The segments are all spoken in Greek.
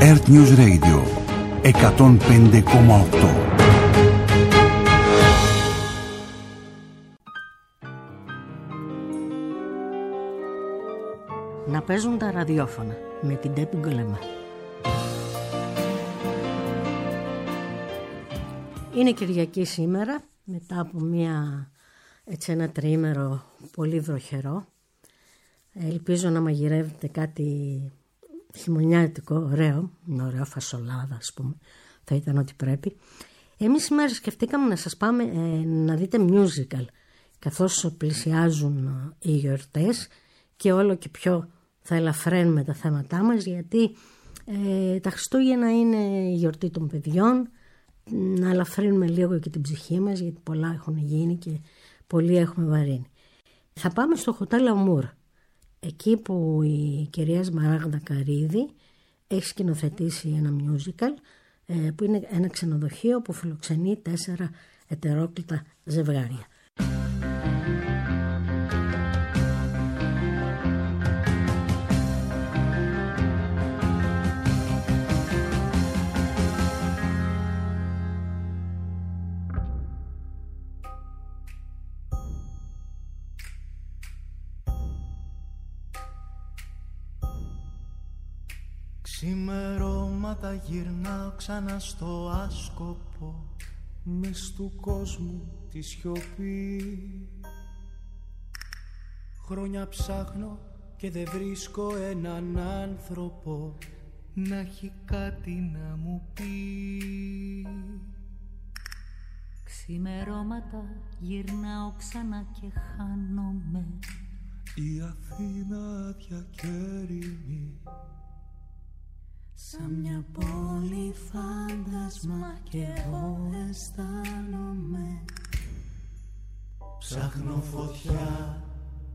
Earth News Radio 105,8. Να παίζουν τα ραδιόφωνα με την Τέπη Γκολεμά. Είναι Κυριακή σήμερα, μετά από ένα τριήμερο πολύ βροχερό. Ελπίζω να μαγειρεύετε κάτι χειμωνιάτικο, ωραίο, μια ωραία φασολάδα ας πούμε, θα ήταν ό,τι πρέπει. Εμείς σήμερα σκεφτήκαμε να σας πάμε να δείτε musical, καθώς πλησιάζουν οι γιορτές και όλο και πιο θα ελαφραίνουμε τα θέματά μας, γιατί τα Χριστούγεννα είναι η γιορτή των παιδιών, να ελαφρύνουμε λίγο και την ψυχή μας, γιατί πολλά έχουν γίνει και πολλοί έχουμε βαρύνει. Θα πάμε στο Hotel Amour, εκεί που η κυρία Σμαράγδα Καρύδη έχει σκηνοθετήσει ένα musical, που είναι ένα ξενοδοχείο που φιλοξενεί 4 ετερόκλητα ζευγάρια. Ξημερώματα γυρνάω ξανά στο άσκοπο, μες του κόσμου τη σιωπή. Χρόνια ψάχνω και δεν βρίσκω έναν άνθρωπο να έχει κάτι να μου πει. Ξημερώματα γυρνάω ξανά και χάνομαι, η Αθήνα άδεια και έρημη, σαν μια πόλη φάντασμα κι εγώ αισθάνομαι. Ψάχνω φωτιά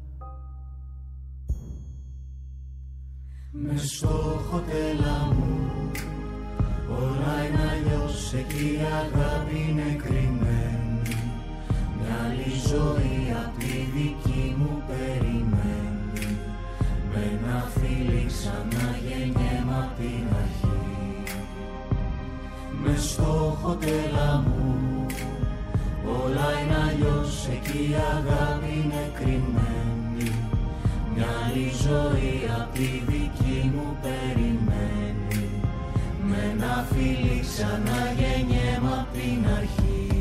μες στο Hotel Amour, όλα είναι αλλιώς εκεί, η αγάπη είναι κρυμμένη. Μια άλλη ζωή απ' τη δική μου περιμένει, με ένα φίλι ξανά γεννιέμαι απ' την αρχή. Μες στο Hotel Amour, όλα είναι αλλιώς εκεί, η αγάπη είναι κρυμμένη. Μια άλλη ζωή απ' τη δική μου περιμένει, με ένα φίλι ξανά γεννιέμαι απ' την αρχή.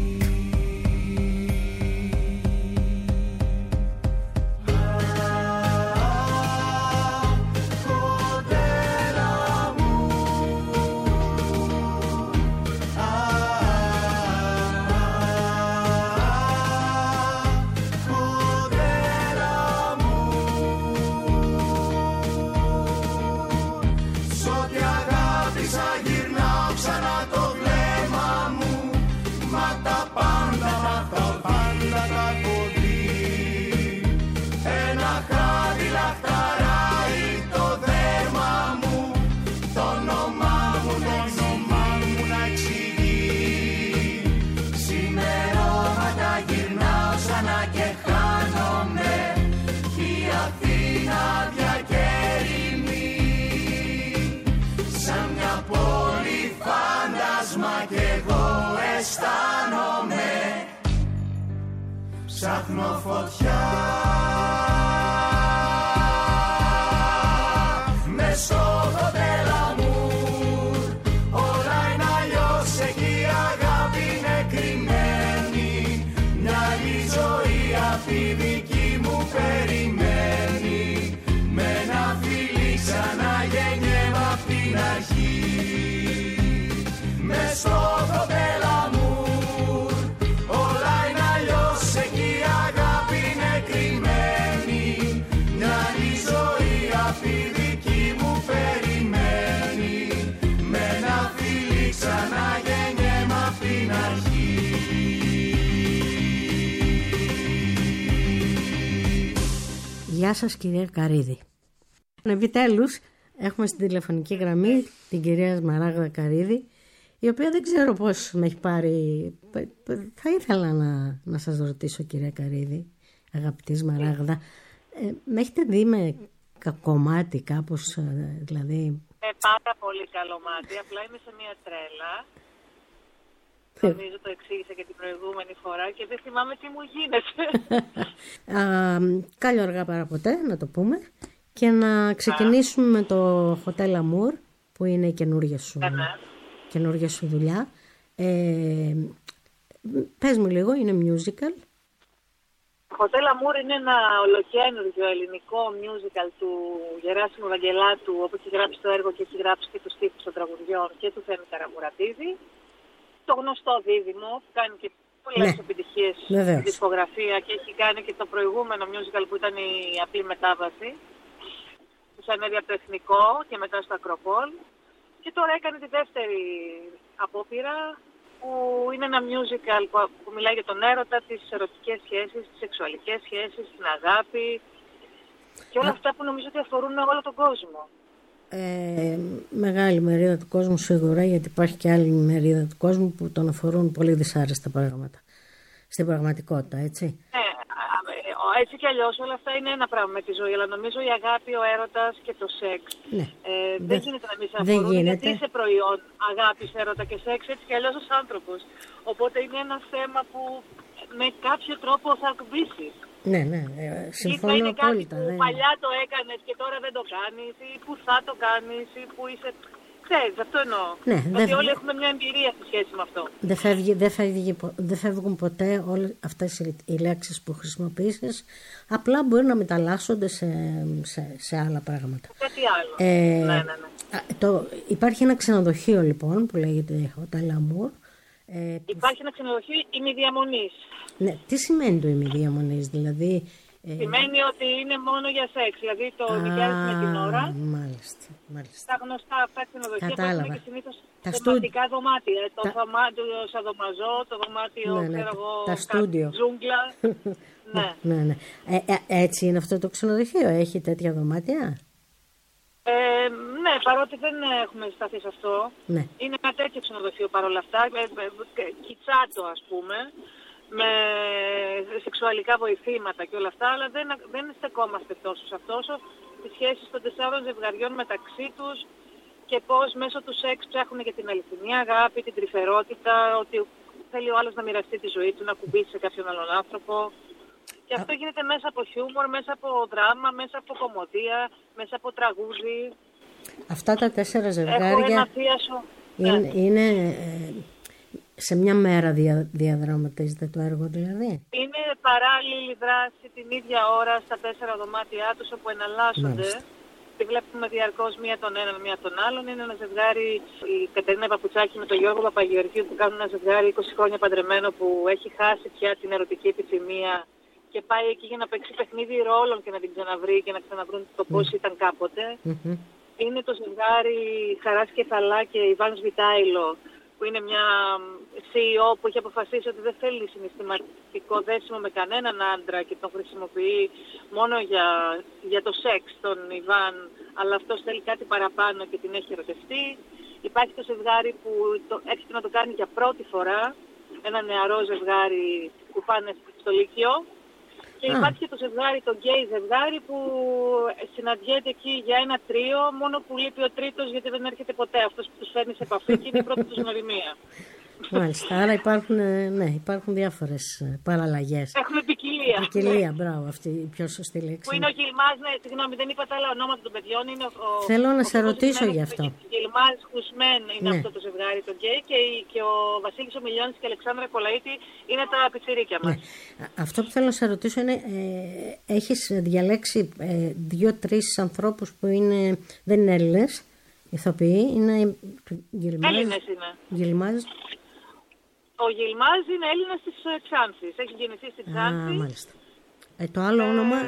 Ψάχνω φωτιά μες στο Hotel Amour, όλα είναι αλλιώς εκεί, η αγάπη είναι κρυμμένη. Μια άλλη ζωή απ' τη δική μου περιμένει, με ένα φίλι ξανά γεννιέμαι απ' την αρχή. Μες στο Hotel Amour, όλα είναι αλλιώς εκεί, η αγάπη είναι κρυμμένη. Μια άλλη ζωή απ' τη δική μου περιμένει, με ένα φίλι ξανά γεννιέμαι απ' την αρχή. Γεια σας κυρία Καρύδη. Επιτέλους έχουμε στην τηλεφωνική γραμμή την κυρία Σμαράγδα Καρύδη, η οποία δεν ξέρω πώς με έχει πάρει. Θα ήθελα να σας ρωτήσω κυρία Καρύδη, αγαπητή Σμαράγδα, με έχετε δει με κομμάτι κάπως, δηλαδή? πάρα πολύ καλό μάτι, απλά είμαι σε μια τρέλα. Νομίζω το εξήγησα και την προηγούμενη φορά και δεν θυμάμαι τι μου γίνεται. Καλό αργά παρά ποτέ, να το πούμε. Και να ξεκινήσουμε με το Hotel Amour, που είναι η καινούργια σου δουλειά. Πες μου λίγο, είναι musical. Hotel Amour είναι ένα ολοκαίνουργιο ελληνικό musical του Γεράσιμου Βαγγελάτου, όπου έχει γράψει το έργο και έχει γράψει και τους στίχους των τραγουδιών, και του Θέμη Καραμουρατίδη. Το γνωστό δίδυμο που κάνει και πολλές επιτυχίες στη δισκογραφία και έχει κάνει και το προηγούμενο musical που ήταν η Απλή Μετάβαση. Τους ανέβη από το Εθνικό και μετά στο Ακροπόλ. Και τώρα έκανε τη δεύτερη απόπειρα, που είναι ένα musical που μιλάει για τον έρωτα, τις ερωτικές σχέσεις, τις σεξουαλικές σχέσεις, την αγάπη και όλα αυτά που νομίζω ότι αφορούν όλο τον κόσμο. Μεγάλη μερίδα του κόσμου σίγουρα, γιατί υπάρχει και άλλη μερίδα του κόσμου που τον αφορούν πολύ δυσάρεστα πράγματα στην πραγματικότητα, έτσι. Έτσι κι αλλιώς όλα αυτά είναι ένα πράγμα με τη ζωή, αλλά νομίζω η αγάπη, ο έρωτας και το σεξ δεν γίνεται να μην σε αφορούν, γιατί είσαι προϊόν αγάπης, έρωτα και σεξ, έτσι κι αλλιώς ως άνθρωπος. Οπότε είναι ένα θέμα που με κάποιο τρόπο θα ακουμπήσει. Ναι, συμφωνώ είναι απόλυτα. Κάτι που παλιά το έκανες και τώρα δεν το κάνεις, ή που θα το κάνεις, ή που είσαι... Ξέρεις, αυτό εννοώ. Γιατί όλοι έχουμε μια εμπειρία στη σχέση με αυτό. Δεν φεύγουν ποτέ όλες αυτές οι λέξεις που χρησιμοποιήσεις. Απλά μπορεί να μεταλλάσσονται σε άλλα πράγματα. Κάτι άλλο. Υπάρχει ένα ξενοδοχείο λοιπόν που λέγεται Hotel Amour. Υπάρχει ένα ξενοδοχείο ημιδιαμονής. Ναι, τι σημαίνει το ημιδιαμονής, δηλαδή... Σημαίνει ότι είναι μόνο για σεξ, δηλαδή το νοικιάζεις με την ώρα. Μάλιστα. Τα γνωστά αυτά ξενοδοχεία που έχουν και συνήθως θεματικά δωμάτια. Το δωμάτιο Σαδομαζό, το δωμάτιο, ξέρω εγώ, Ζούγκλα. Ναι. Έτσι είναι αυτό το ξενοδοχείο, έχει τέτοια δωμάτια? Ναι, παρότι δεν έχουμε σταθεί σε αυτό. Ναι. Είναι ένα τέτοιο ξενοδοχείο παρόλα αυτά, κιτσάτο ας πούμε, με σεξουαλικά βοηθήματα και όλα αυτά, αλλά δεν στεκόμαστε τόσο σε αυτό, όσο τις σχέσεις των 4 ζευγαριών μεταξύ τους και πώς μέσω του σεξ ψάχνουν για την αληθινή αγάπη, την τρυφερότητα, ότι θέλει ο άλλος να μοιραστεί τη ζωή του, να κουμπίσει σε κάποιον άλλον άνθρωπο. Και αυτό γίνεται μέσα από χιούμορ, μέσα από δράμα, μέσα από κωμωδία, μέσα από τραγούδι. Αυτά τα 4 ζευγάρια είναι σε μια μέρα διαδραματίζεται το έργο, δηλαδή? Είναι παράλληλη δράση την ίδια ώρα στα 4 δωμάτια τους, όπου εναλλάσσονται. Τη βλέπουμε διαρκώς μία τον έναν, μία τον άλλον. Είναι ένα ζευγάρι, η Κατερίνα Παπουτσάκη με τον Γιώργο Παπαγεωργίου, που κάνουν ένα ζευγάρι 20 χρόνια παντρεμένο, που έχει χάσει πια την ερωτική επιθυμία και πάει εκεί για να παίξει παιχνίδι ρόλων και να την ξαναβρει και να ξαναβρούν το πώς ήταν κάποτε. Είναι το ζευγάρι Χαράς Κεφαλά και Ιβάν Σβιτάιλο, που είναι μια CEO που έχει αποφασίσει ότι δεν θέλει συναισθηματικό δέσιμο με κανέναν άντρα και τον χρησιμοποιεί μόνο για το σεξ τον Ιβάν, αλλά αυτός θέλει κάτι παραπάνω και την έχει ερωτευτεί. Υπάρχει το ζευγάρι που έρχεται να το κάνει για πρώτη φορά, ένα νεαρό ζευγάρι που πάνε στο Λύκειο. Και υπάρχει και το ζευγάρι, το γκέι ζευγάρι, που συναντιέται εκεί για ένα τρίο, μόνο που λείπει ο τρίτος γιατί δεν έρχεται ποτέ αυτός που τους φέρνει σε επαφή και είναι η πρώτη τους γνωριμία. Μάλιστα, άρα υπάρχουν διάφορες παραλλαγές. Έχουμε ποικιλία. Ποικιλία, μπράβο, αυτή η πιο σωστή λέξη. Που είναι ο Γιλμάς, συγγνώμη, δεν είπα τα άλλα ονόματα των παιδιών. Είναι Θέλω να σε ρωτήσω γι' αυτό. Γιλμάς Χουσμέν είναι αυτό το ζευγάρι, το γκέι, και ο Βασίλης Ομιλιώνης και η Αλεξάνδρα Κολαΐτη είναι τα πιτσιρίκια μας. Αυτό που θέλω να σε ρωτήσω είναι, έχεις διαλέξει 2-3 ανθρώπους που δεν είναι Έλληνες, ηθοποιοί, είναι Έλληνες είναι. Γιλμάς. Ο Γιλμάς είναι Έλληνας της Ξάνθης. Έχει γεννηθεί στη Ξάνθη. Μάλιστα. Το άλλο όνομα,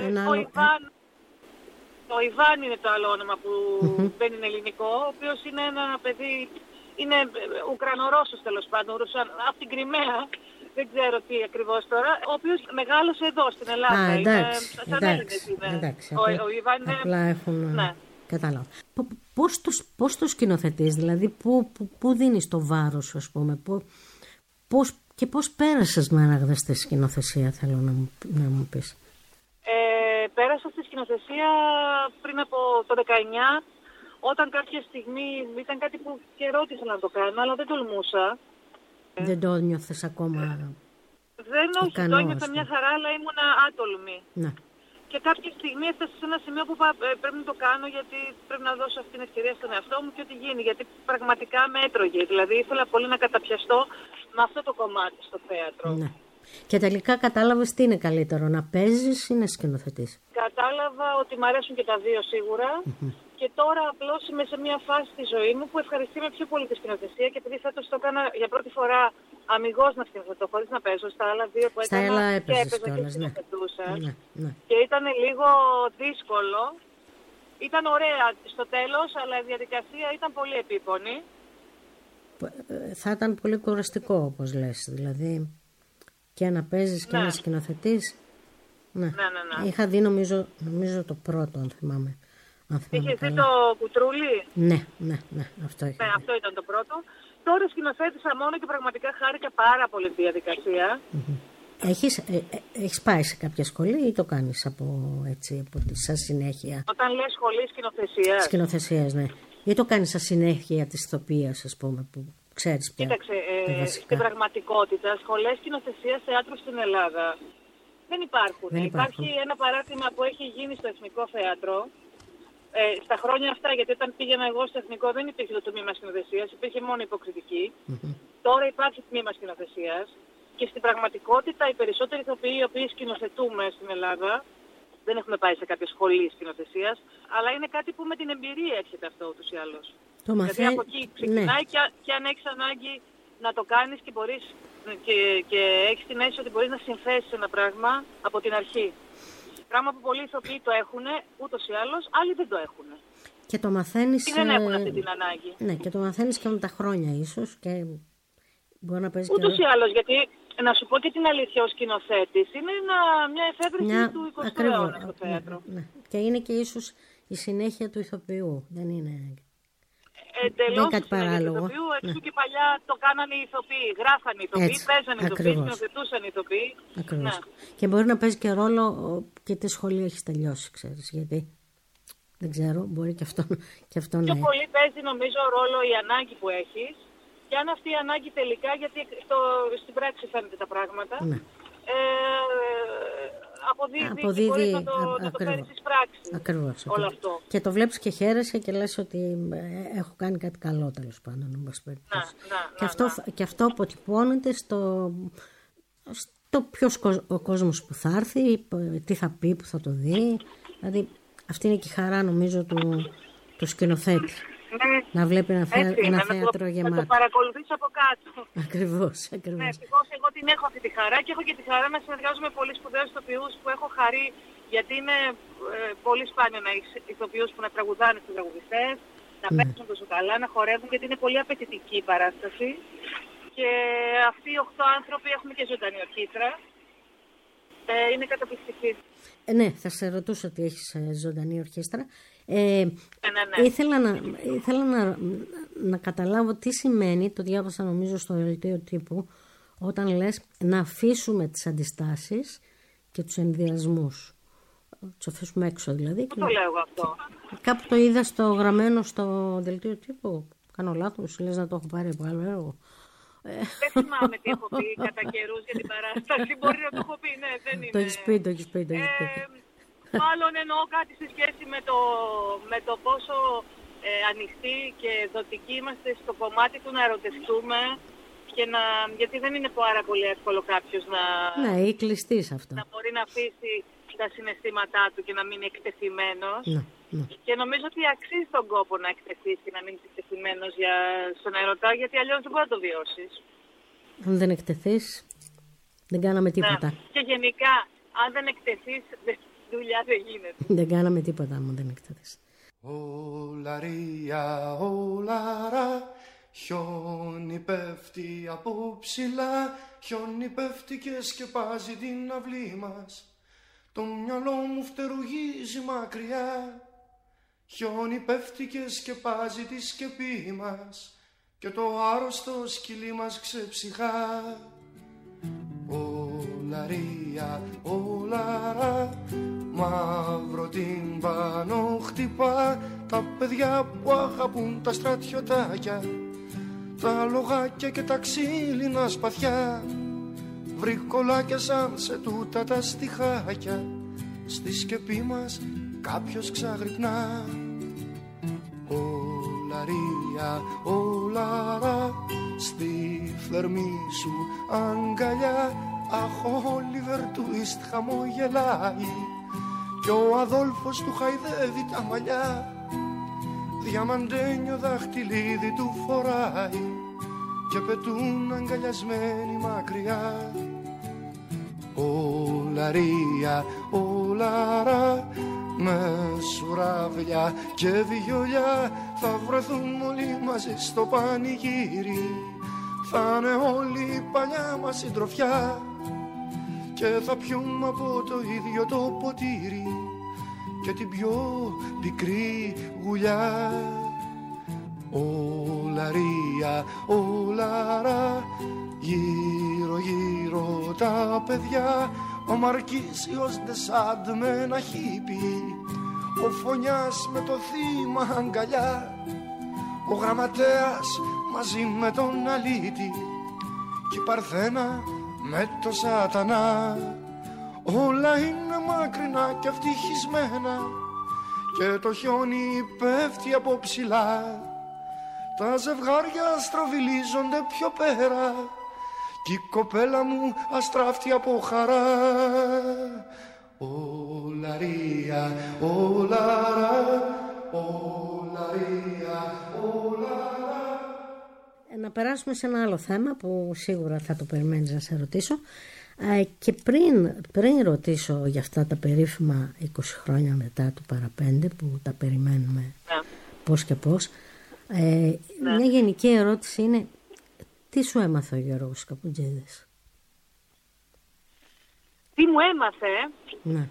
ο Ιβάν είναι το άλλο όνομα που δεν είναι ελληνικό, ο οποίος είναι ένα παιδί, είναι Ουκρανορώσος τέλος πάντων, από την Κριμαία, δεν ξέρω τι ακριβώς τώρα, ο οποίος μεγάλωσε εδώ στην Ελλάδα. Εντάξει. Ο Ιβάν είναι... Απλά έχουν... Ναι. Κατάλαβα. Πώς το σκηνοθετείς, δηλαδή πού δίνεις το βάρος σου, ας πούμε, πώς πέρασες με αναγνωστή σκηνοθεσία, θέλω να μου πεις. Πέρασα στη σκηνοθεσία πριν από το 19, όταν κάποια στιγμή ήταν κάτι που καιρό ήθελα να το κάνω, αλλά δεν τολμούσα. Δεν το νιώθες ακόμα? Δεν, όχι, το ένιωθα μια χαρά, αλλά ήμουνα άτολμη. Ναι. Και κάποια στιγμή έφτασα σε ένα σημείο που πρέπει να το κάνω, γιατί πρέπει να δώσω αυτή την ευκαιρία στον εαυτό μου και ό,τι γίνει. Γιατί πραγματικά με έτρωγε. Δηλαδή ήθελα πολύ να καταπιαστώ με αυτό το κομμάτι στο θέατρο. Ναι. Και τελικά κατάλαβες τι είναι καλύτερο, να παίζεις ή να σκηνοθετείς? Κατάλαβα ότι μου αρέσουν και τα δύο σίγουρα. Και τώρα απλώς είμαι σε μια φάση στη ζωή μου που ευχαριστεί με πιο πολύ τη σκηνοθεσία. Και επειδή φέτος το έκανα για πρώτη φορά αμιγώς να σκηνοθετώ, χωρίς να παίζω, στα άλλα δύο που έκανα και έπαιζα και σκηνοθετούσα. Ναι. Και ήταν λίγο δύσκολο. Ήταν ωραία στο τέλος, αλλά η διαδικασία ήταν πολύ επίπονη. Θα ήταν πολύ κουραστικό, όπως λες, δηλαδή και να παίζεις και να σκηνοθετείς. Ναι. Είχα δει νομίζω το πρώτο, αν θυμάμαι. Είχες δει το Κουτρούλι? Ναι, αυτό είχα. Ναι, αυτό ήταν το πρώτο. Τώρα σκηνοθέτησα μόνο και πραγματικά χάρηκα πάρα πολύ τη διαδικασία. Έχεις πάει σε κάποια σχολή ή το κάνεις από σαν συνέχεια? Όταν λες σχολή σκηνοθεσίας. Σκηνοθεσίας, ναι. Ή το κάνεις σαν συνέχεια της ηθοποιίας, ας πούμε, που ξέρεις πια? Κοίταξε, στην πραγματικότητα σχολές σκηνοθεσίας θεάτρου στην Ελλάδα δεν υπάρχουν. Υπάρχει ένα παράδειγμα που έχει γίνει στο Εθνικό Θέατρο. Στα χρόνια αυτά, γιατί όταν πήγαινα εγώ στο Εθνικό δεν υπήρχε το τμήμα σκηνοθεσίας, υπήρχε μόνο υποκριτική. Τώρα υπάρχει τμήμα σκηνοθεσίας και στην πραγματικότητα οι περισσότεροι ηθοποιοί οι οποίοι σκηνοθετούμε στην Ελλάδα δεν έχουμε πάει σε κάποια σχολή σκηνοθεσίας, αλλά είναι κάτι που με την εμπειρία έρχεται αυτό ούτως ή άλλως. Δηλαδή από εκεί ξεκινάει και αν έχεις ανάγκη να το κάνεις και μπορείς και έχεις την αίσθηση ότι μπορείς να συνθέσεις ένα πράγμα από την αρχή. Πράγμα που πολλοί ηθοποιοί το έχουν, ούτως ή άλλως, άλλοι δεν το έχουν. Και το μαθαίνεις. Και δεν έχουν αυτή την ανάγκη. Ναι, και το μαθαίνεις και με τα χρόνια, ίσως. Και μπορεί να παίζει. Ούτως ή άλλως, γιατί να σου πω και την αλήθεια, ο σκηνοθέτης είναι μια εφεύρεση του 20ου αιώνα στο θέατρο. Ναι. Και είναι και ίσως η συνέχεια του ηθοποιού. Δεν είναι. Εντελώς η συνέχεια του ηθοποιού. Εξού και παλιά το κάνανε οι ηθοποιοί. Γράφανε οι ηθοποιοί, παίζανε οι ηθοποιοί, σκηνοθετούσαν οι ηθοποιοί. Ακριβώς. Ναι. Και μπορεί να παίζει και ρόλο και τι σχολείο έχεις τελειώσει, ξέρεις. Γιατί δεν ξέρω, μπορεί και αυτό να. Πιο πολύ παίζει νομίζω ρόλο η ανάγκη που έχεις. Και αν αυτή η ανάγκη τελικά, γιατί στην πράξη φαίνεται τα πράγματα, ναι. Αποδίδει να το φέρει στις πράξεις. Ακριβώς. Όλο αυτό. Και το βλέπεις και χαίρεσαι και λες ότι έχω κάνει κάτι καλό, τέλος πάντων. Και αυτό αποτυπώνεται στο ποιος ο κόσμος που θα έρθει, τι θα πει, που θα το δει. Δηλαδή αυτή είναι και η χαρά νομίζω του σκηνοθέτη. Να βλέπει ένα θέατρο γεμάτο. Να το παρακολουθείς από κάτω. Ακριβώς. Ναι, ευτυχώς εγώ την έχω αυτή τη χαρά και έχω και τη χαρά να συνεργάζομαι με πολύ σπουδαίους ηθοποιούς που έχω χαρεί, γιατί είναι πολύ σπάνιο να έχεις ηθοποιούς που να τραγουδάνε στους τραγουδιστές, να παίζουν τόσο καλά, να χορεύουν, γιατί είναι πολύ απαιτητική η παράσταση. Και αυτοί οι 8 άνθρωποι έχουν και ζωντανή ορχήστρα. Είναι καταπληκτική. Ναι, θα σε ρωτούσα ότι έχεις ζωντανή ορχήστρα. Ήθελα να καταλάβω τι σημαίνει, το διάβασα νομίζω στο δελτίο τύπου, όταν λες να αφήσουμε τις αντιστάσεις και τους ενδιασμούς. Τους αφήσουμε έξω δηλαδή. Πού το λέω αυτό? Κάπου το είδα γραμμένο στο δελτίο τύπου. Κάνω λάθος, λες να το έχω πάρει από άλλο έργο. Δεν θυμάμαι τι έχω πει κατά καιρούς για την παράσταση. Μπορεί να το έχω πει, ναι, δεν είναι. Το έχεις πει. Μάλλον εννοώ κάτι σε σχέση με το πόσο ανοιχτοί και δοτικοί είμαστε στο κομμάτι του να ερωτευτούμε και γιατί δεν είναι πάρα πολύ εύκολο κάποιος να ή κλειστής αυτό. Να μπορεί να αφήσει τα συναισθήματά του και να μείνει εκτεθειμένος. Ναι. Και νομίζω ότι αξίζει τον κόπο να εκτεθείς και να μείνεις εκτεθειμένος στον ερωτά, γιατί αλλιώς δεν μπορεί να το βιώσεις. Αν δεν εκτεθείς, δεν κάναμε τίποτα. Ναι. Και γενικά, αν δεν εκτεθείς, δουλειά δεν γίνεται. Δεν κάναμε τίποτα αν δεν εκτεθείς. Ολαρία, ολαρά, χιόνι πέφτει από ψηλά, χιόνι πέφτει και σκεπάζει την αυλή μας. Το μυαλό μου φτερουγίζει μακριά, χιόνι πέφτει και σκεπάζει τη σκεπή μας και το άρρωστο σκυλί μας ξεψυχά. Ολαρία, ολαρά, μαύρο τυμπάνο χτυπά τα παιδιά που αγαπούν τα στρατιωτάκια, τα λογάκια και τα ξύλινα σπαθιά, βρικολάκια σαν σε τούτα τα στιχάκια, στη σκεπή μας κάποιος ξαγρυπνά. Ολαρία, ολαρά, στη φλερμή σου αγκαλιά, αχ, ο Όλιβερ Τουίστ χαμογελάει κι ο Αδόλφος του χαϊδεύει τα μαλλιά, διαμαντένιο δαχτυλίδι του φοράει και πετούν αγκαλιασμένοι μακριά. Ολαρία, ολαρά, με σουράβια και βιολιά θα βρεθούν όλοι μαζί στο πανηγύρι, θα είναι όλη η παλιά μας συντροφιά και θα πιούμε από το ίδιο το ποτήρι και την πιο πικρή γουλιά. Ολαρία, ολαρά, γύρω γύρω τα παιδιά, ο Μαρκίσιος Ντεσάντ με ένα χίπι, ο Φωνιάς με το θύμα αγκαλιά, ο Γραμματέας μαζί με τον Αλήτη και η Παρθένα με το Σατανά. Όλα είναι μακρινά και ευτυχισμένα και το χιόνι πέφτει από ψηλά, τα ζευγάρια στροβιλίζονται πιο πέρα κι η κοπέλα μου αστράφτει από χαρά. Ολαρία, ολαρά, ολαρία, ολαρά. Να περάσουμε σε ένα άλλο θέμα που σίγουρα θα το περιμένεις να σε ρωτήσω. Και πριν ρωτήσω για αυτά τα περίφημα 20 χρόνια μετά του παραπέντε που τα περιμένουμε πώς και πώς, μια γενική ερώτηση είναι: τι σου έμαθε ο Γιώργος Καπουτζίδης? Τι μου έμαθε? Ναι.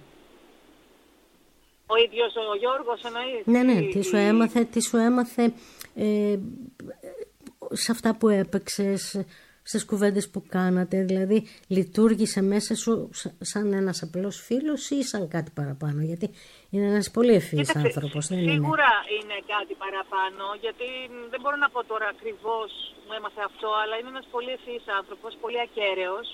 Ο ίδιος ο Γιώργος εννοείς? Ναι, τι σου έμαθε σε αυτά που έπαιξες, στις κουβέντες που κάνατε, δηλαδή λειτουργήσε μέσα σου σαν ένας απλός φίλος ή σαν κάτι παραπάνω? Γιατί είναι ένας πολύ ευφυής άνθρωπος, δεν είναι? Σίγουρα είναι κάτι παραπάνω, γιατί δεν μπορώ να πω τώρα ακριβώς μου έμαθε αυτό, αλλά είναι ένας πολύ ευφυής άνθρωπος, πολύ ακέραιος.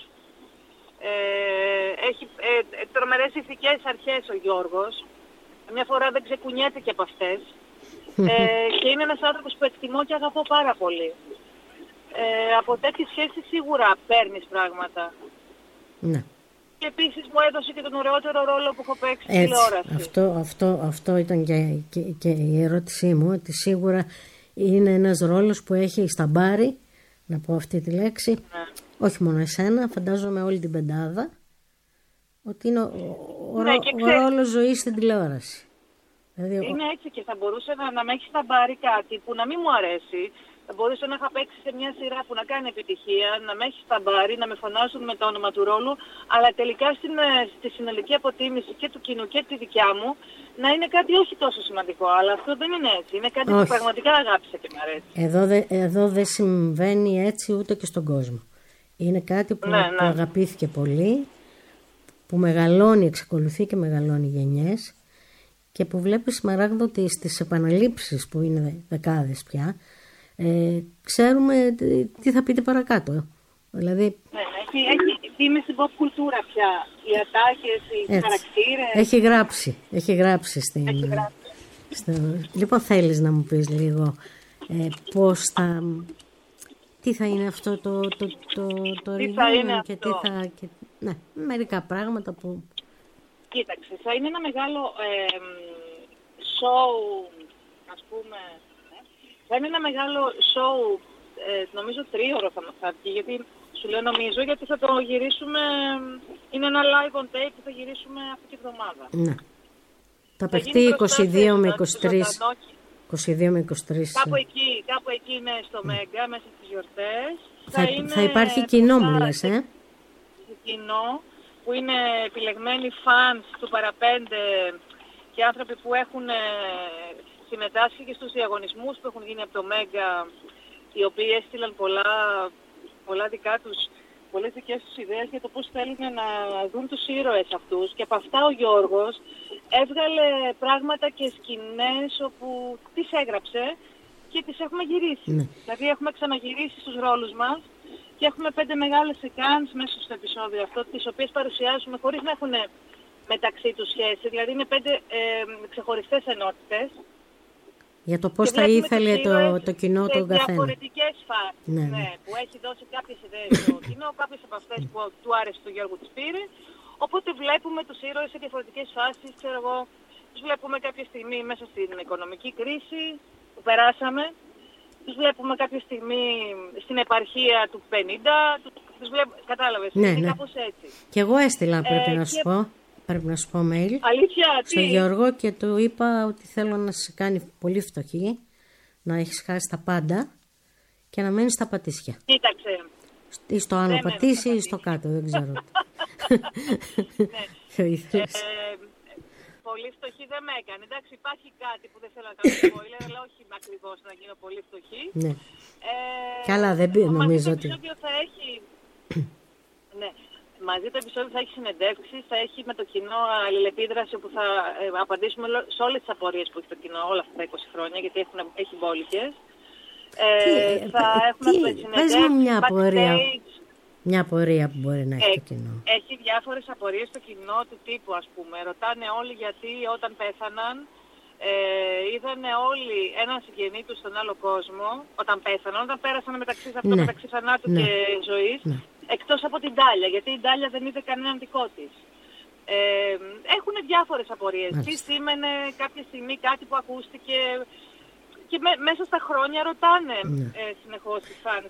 Έχει τρομερές ηθικές αρχές ο Γιώργος. Μια φορά δεν ξεκουνιέται και από αυτές. Και είναι ένας άνθρωπος που εκτιμώ και αγαπώ πάρα πολύ. Από τέτοιες σχέσεις σίγουρα παίρνεις πράγματα. Ναι. Και επίσης μου έδωσε και τον ωραιότερο ρόλο που έχω παίξει στη τηλεόραση. Αυτό ήταν και η ερώτησή μου, ότι σίγουρα είναι ένας ρόλος που έχει σταμπάρει, να πω αυτή τη λέξη, ναι. Όχι μόνο εσένα, φαντάζομαι όλη την πεντάδα, ότι είναι ο ρόλος ζωής στην τηλεόραση. Δηλαδή, είναι έτσι και θα μπορούσε να με έχει σταμπάρει κάτι που να μην μου αρέσει. Θα μπορούσε να είχα παίξει σε μια σειρά που να κάνει επιτυχία, να με έχει σταμπάρει, να με φωνάζουν με το όνομα του ρόλου, αλλά τελικά στη συνολική αποτίμηση και του κοινού και τη δικιά μου να είναι κάτι όχι τόσο σημαντικό. Αλλά αυτό δεν είναι έτσι. Είναι κάτι που πραγματικά αγάπησα και μου αρέσει. Εδώ δεν συμβαίνει έτσι ούτε και στον κόσμο. Είναι κάτι που αγαπήθηκε πολύ, που μεγαλώνει, εξακολουθεί και μεγαλώνει γενιές και που βλέπεις, Σμαράγδο, ότι στις επαναλήψεις που είναι δεκάδες πια, ξέρουμε τι θα πείτε παρακάτω. Δηλαδή, είμαι στην pop κουλτούρα πια. Οι ατάκες, οι χαρακτήρες. Έχει γράψει Λοιπόν, θέλεις να μου πεις λίγο πώς θα... Τι θα είναι αυτό το review και τι θα... Ναι, μερικά πράγματα που... Κοίταξε, θα είναι ένα μεγάλο show, ας πούμε... Θα είναι ένα μεγάλο show, νομίζω 3ωρο θα βγει, γιατί σου λέω νομίζω, γιατί θα το γυρίσουμε, είναι ένα live on tape που θα γυρίσουμε αυτή τη βδομάδα. Ναι. Θα παιχτεί 22 με 23. 22 με 23. Κάπου εκεί είναι στο Μέγκα, μέσα στις γιορτές. Θα υπάρχει κοινό, μου λες, κοινό, που είναι επιλεγμένοι fans του παραπέντε και άνθρωποι που έχουν συμμετάσχει και στους διαγωνισμούς που έχουν γίνει από το Μέγκα, οι οποίοι έστειλαν πολλά δικά τους, πολλές δικές τους ιδέες για το πώς θέλουν να δουν τους ήρωες αυτούς. Και από αυτά ο Γιώργος έβγαλε πράγματα και σκηνές όπου τις έγραψε και τις έχουμε γυρίσει. Ναι. Δηλαδή έχουμε ξαναγυρίσει στους ρόλους μας και έχουμε 5 μεγάλες σεκάνς μέσα στο επεισόδιο αυτό, τις οποίες παρουσιάζουμε χωρίς να έχουν μεταξύ τους σχέση. Δηλαδή είναι 5 ξεχωριστές ενότητες. Για το πώς θα ήθελε το κοινό τον καθένα. Διαφορετικές φάσεις, ναι, που έχει δώσει κάποιες ιδέες στο κοινό, κάποιες από αυτές που του άρεσε του Γιώργου τις πήρε. Οπότε βλέπουμε τους ήρωες σε διαφορετικές φάσεις, ξέρω εγώ, τους βλέπουμε κάποια στιγμή μέσα στην οικονομική κρίση που περάσαμε, τους βλέπουμε κάποια στιγμή στην επαρχία του 50, τους βλέπουμε, κατάλαβες, είναι κάπως έτσι. Και εγώ έστειλα, πρέπει να σου πω mail. Αλήθεια, στο Γιώργο και του είπα ότι θέλω να σε κάνει πολύ φτωχή, να έχεις χάσει τα πάντα και να μένεις στα πατήσια. Κοίταξε. Ή στο άνω πατήσι ή στο κάτω, δεν ξέρω. Πολύ φτωχή δεν με έκανε. Εντάξει, υπάρχει κάτι που δεν θέλω να κάνω spoiler, αλλά όχι ακριβώς να γίνω πολύ φτωχή. Ναι. Καλά, δεν νομίζω ότι... θα έχει... ναι. Μαζί το επεισόδιο θα έχει συνεντεύξεις, θα έχει με το κοινό αλληλεπίδραση που θα απαντήσουμε σε όλες τις απορίες που έχει το κοινό όλα αυτά τα 20 χρόνια, γιατί έχει μπόλικες. Θα έχουμε συνεντεύξεις, μια απορία που μπορεί να έχει το κοινό. Έχει διάφορες απορίες στο κοινό του τύπου, ας πούμε. Ρωτάνε όλοι γιατί όταν πέθαναν, είδανε όλοι έναν συγγενή του στον άλλο κόσμο, όταν πέθαναν, όταν πέρασαν μεταξύ θανάτου και ζωής, εκτός από την Τάλια, γιατί η Τάλια δεν είδε κανέναν δικό της. Έχουν διάφορες απορίες. Τι σήμαινε κάποια στιγμή κάτι που ακούστηκε και μέσα στα χρόνια ρωτάνε συνεχώς τις φάνες.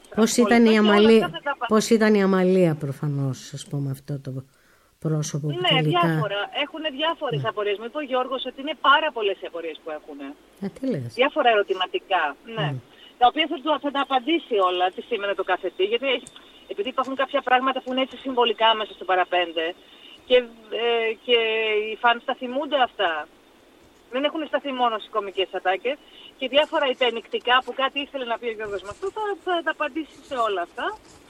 Πώς ήταν η Αμαλία προφανώς, ας πούμε, αυτό το πρόσωπο που τελικά... διάφορα. Έχουν διάφορες απορίες. Μου είπε ο Γιώργος ότι είναι πάρα πολλές οι απορίες που έχουν. Τι λες? Διάφορα ερωτηματικά. Ναι. Τα οποία θα τα απαντήσει όλα τι σήμαινε το κάθε τι. Γιατί επειδή υπάρχουν κάποια πράγματα που είναι έτσι συμβολικά μέσα στο παραπέντε και οι φανς τα θυμούνται αυτά. Δεν έχουν σταθεί μόνο στις κωμικές ατάκες και διάφορα υπενικτικά που κάτι ήθελε να πει ο Γιώργος με αυτό θα τα απαντήσει σε όλα αυτά.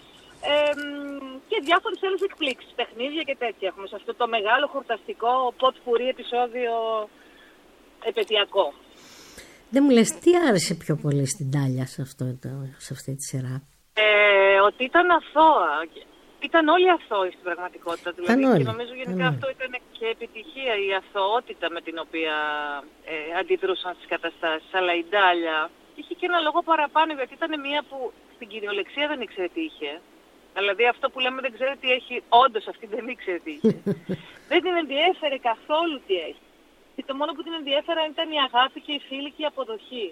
Και διάφορες άλλες εκπλήξεις, παιχνίδια και τέτοια έχουμε σε αυτό το μεγάλο χορταστικό ποτ-πουρί επεισόδιο επαιτειακό. Δεν μου λες τι άρεσε πιο πολύ στην Τάλια σε αυτή τη σειρά? Ότι ήταν αθώα. Ήταν όλοι αθώοι στην πραγματικότητα. Δηλαδή, και νομίζω γενικά αυτό ήταν και επιτυχία, η αθωότητα με την οποία αντιδρούσαν στις καταστάσεις. Αλλά η Τάλια είχε και ένα λόγο παραπάνω, γιατί ήταν μία που στην κυριολεξία δεν ήξερε τι είχε. Δηλαδή αυτό που λέμε δεν ξέρει τι έχει, όντως αυτή δεν ήξερε τι είχε. Δεν την ενδιέφερε καθόλου τι έχει. Και το μόνο που την ενδιέφερε ήταν η αγάπη και η φίλη και η αποδοχή.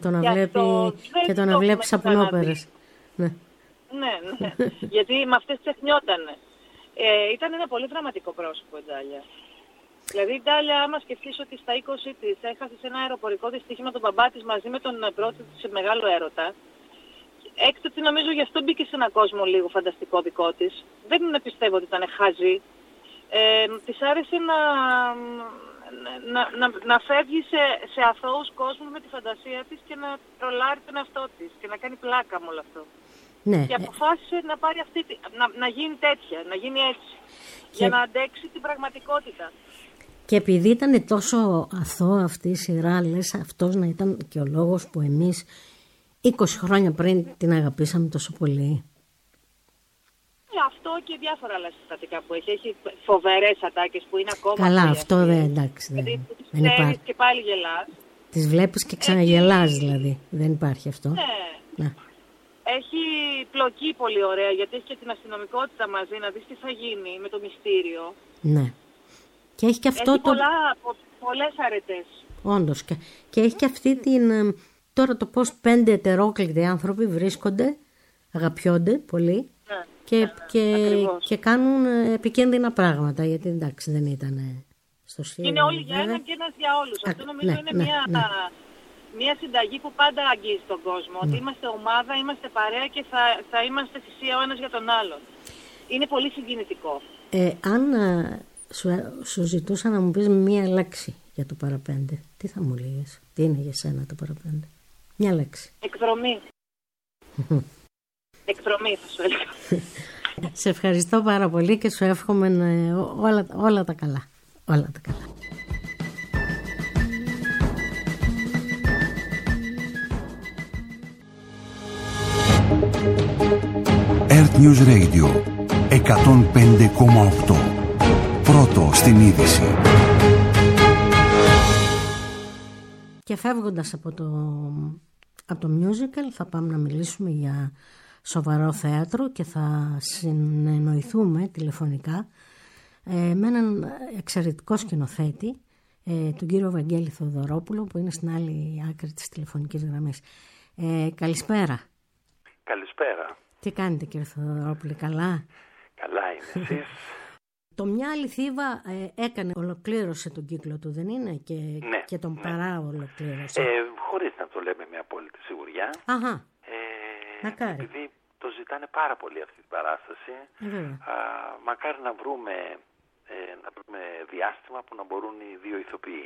Και το να βλέπει σαπνόπερες. Ναι. Γιατί με αυτές ξεχνιότανε. Ήταν ένα πολύ δραματικό πρόσωπο η Τάλια. Δηλαδή η Τάλια, άμα σκεφτείς ότι στα 20 της έχασε σε ένα αεροπορικό δυστύχημα τον μπαμπά της μαζί με τον πρώτο της σε μεγάλο έρωτα. Έκτοτε νομίζω γι' αυτό μπήκε σε έναν κόσμο λίγο φανταστικό δικό της. Δεν πιστεύω ότι ήταν χαζή. Της άρεσε να φεύγει σε αθώους κόσμους με τη φαντασία της και να τρολάρει τον εαυτό της και να κάνει πλάκα με όλο αυτό. Ναι. Και αποφάσισε να πάρει να γίνει τέτοια, να γίνει έτσι, για να αντέξει την πραγματικότητα. Και επειδή ήταν τόσο αθώα αυτή η σειρά, λες αυτός να ήταν και ο λόγος που εμείς 20 χρόνια πριν την αγαπήσαμε τόσο πολύ. Αυτό και διάφορα άλλα συστατικά που έχει. Έχει φοβερές ατάκες που είναι ακόμα... Καλά, αυτό δεν εντάξει. Δηλαδή δεν υπάρχει. Και πάλι γελάς. Τις βλέπεις και ξαναγελάς δηλαδή. Δεν υπάρχει αυτό. Ναι. Έχει πλοκή πολύ ωραία, γιατί έχει και την αστυνομικότητα μαζί, να δεις τι θα γίνει με το μυστήριο. Ναι. Και έχει και αυτό έχει πολλές αρετές. Όντως. Και έχει και αυτή την... Τώρα το πώς 5 ετερόκλητοι άνθρωποι βρίσκονται, αγαπιόνται πολύ και κάνουν επικίνδυνα πράγματα, γιατί εντάξει δεν ήταν στο σχέδιο. Είναι όλοι για έναν και ένας για όλους. Αυτό νομίζω είναι μια συνταγή που πάντα αγγίζει τον κόσμο. Ότι είμαστε ομάδα, είμαστε παρέα και θα είμαστε θυσία ο ένας για τον άλλον. Είναι πολύ συγκινητικό. Αν σου ζητούσα να μου πεις μία λέξη για το παραπέντε, τι θα μου λέγες? Τι είναι για σένα το παραπέντε? Μια λέξη. Εκδρομή. Εκδρομή θα σου έλεγα. Σε ευχαριστώ πάρα πολύ και σου εύχομαι όλα τα καλά. Όλα τα καλά. News Radio 105,8. Πρώτο στην είδηση. Και φεύγοντας από το musical θα πάμε να μιλήσουμε για σοβαρό θέατρο και θα συνεννοηθούμε τηλεφωνικά με έναν εξαιρετικό σκηνοθέτη, τον κύριο Βαγγέλη Θεοδωρόπουλο, που είναι στην άλλη άκρη της τηλεφωνικής γραμμής. Καλησπέρα. Καλησπέρα. Τι κάνετε, κύριε Θεοδωρόπουλο, καλά? Καλά είναι, εσείς? Το Μια άλλη Θήβα ολοκλήρωσε τον κύκλο του, δεν είναι? Και τον παραολοκλήρωσε. Χωρίς να το λέμε με απόλυτη σιγουριά. Αχα. Μακάρι. Επειδή το ζητάνε πάρα πολύ αυτή την παράσταση, μακάρι να βρούμε διάστημα που να μπορούν οι δύο ηθοποιοί.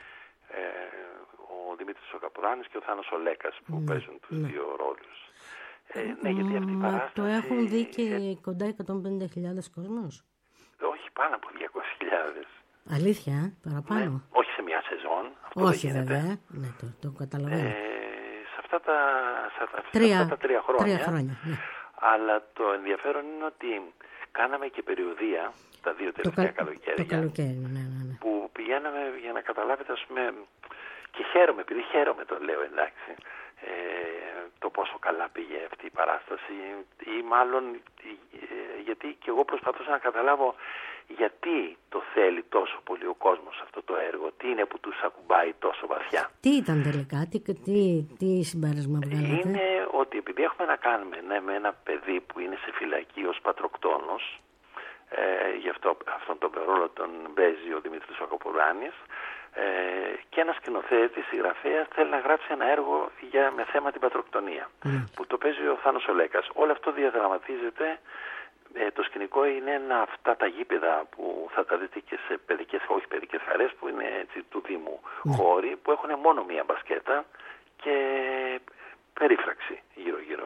Ο Δημήτρης ο Καπουράνης και ο Θάνος ο Λέκας που παίζουν τους δύο ρόλους. Γιατί αυτή η παράσταση... Το έχουν δει και κοντά 150.000 κόσμος. Όχι, πάνω από 200.000. Αλήθεια, παραπάνω. Ναι, όχι σε μια σεζόν. Αυτό όχι βέβαια, ναι, το καταλαβαίνω. Σε αυτά τα 3 χρόνια. 3 χρόνια, ναι. Αλλά το ενδιαφέρον είναι ότι κάναμε και περιοδεία τα 2 τελευταία καλοκαίρια. Το καλοκαίρι, ναι. Που πηγαίναμε για να καταλάβετε, ας πούμε, και χαίρομαι, επειδή χαίρομαι το λέω, εντάξει, το πόσο καλά πήγε αυτή η παράσταση, ή μάλλον γιατί και εγώ προσπαθούσα να καταλάβω γιατί το θέλει τόσο πολύ ο κόσμος αυτό το έργο, τι είναι που τους ακουμπάει τόσο βαθιά. Τι ήταν τελικά, τι συμπέρασμα βγάλατε? Είναι ότι επειδή έχουμε να κάνουμε με ένα παιδί που είναι σε φυλακή ως πατροκτόνος, γι' αυτόν τον ρόλο τον παίζει ο Δημήτρης ο Καπουράνης, και ένας σκηνοθέτης, συγγραφέας, θέλει να γράψει ένα έργο με θέμα την πατροκτονία, που το παίζει ο Θάνος ο Λέκας. Όλο αυτό διαδραματίζεται. Το σκηνικό είναι αυτά τα γήπεδα που θα τα δείτε και σε παιδικές χαρές, που είναι έτσι του Δήμου χώροι, που έχουν μόνο μία μπασκέτα και περίφραξη γύρω-γύρω.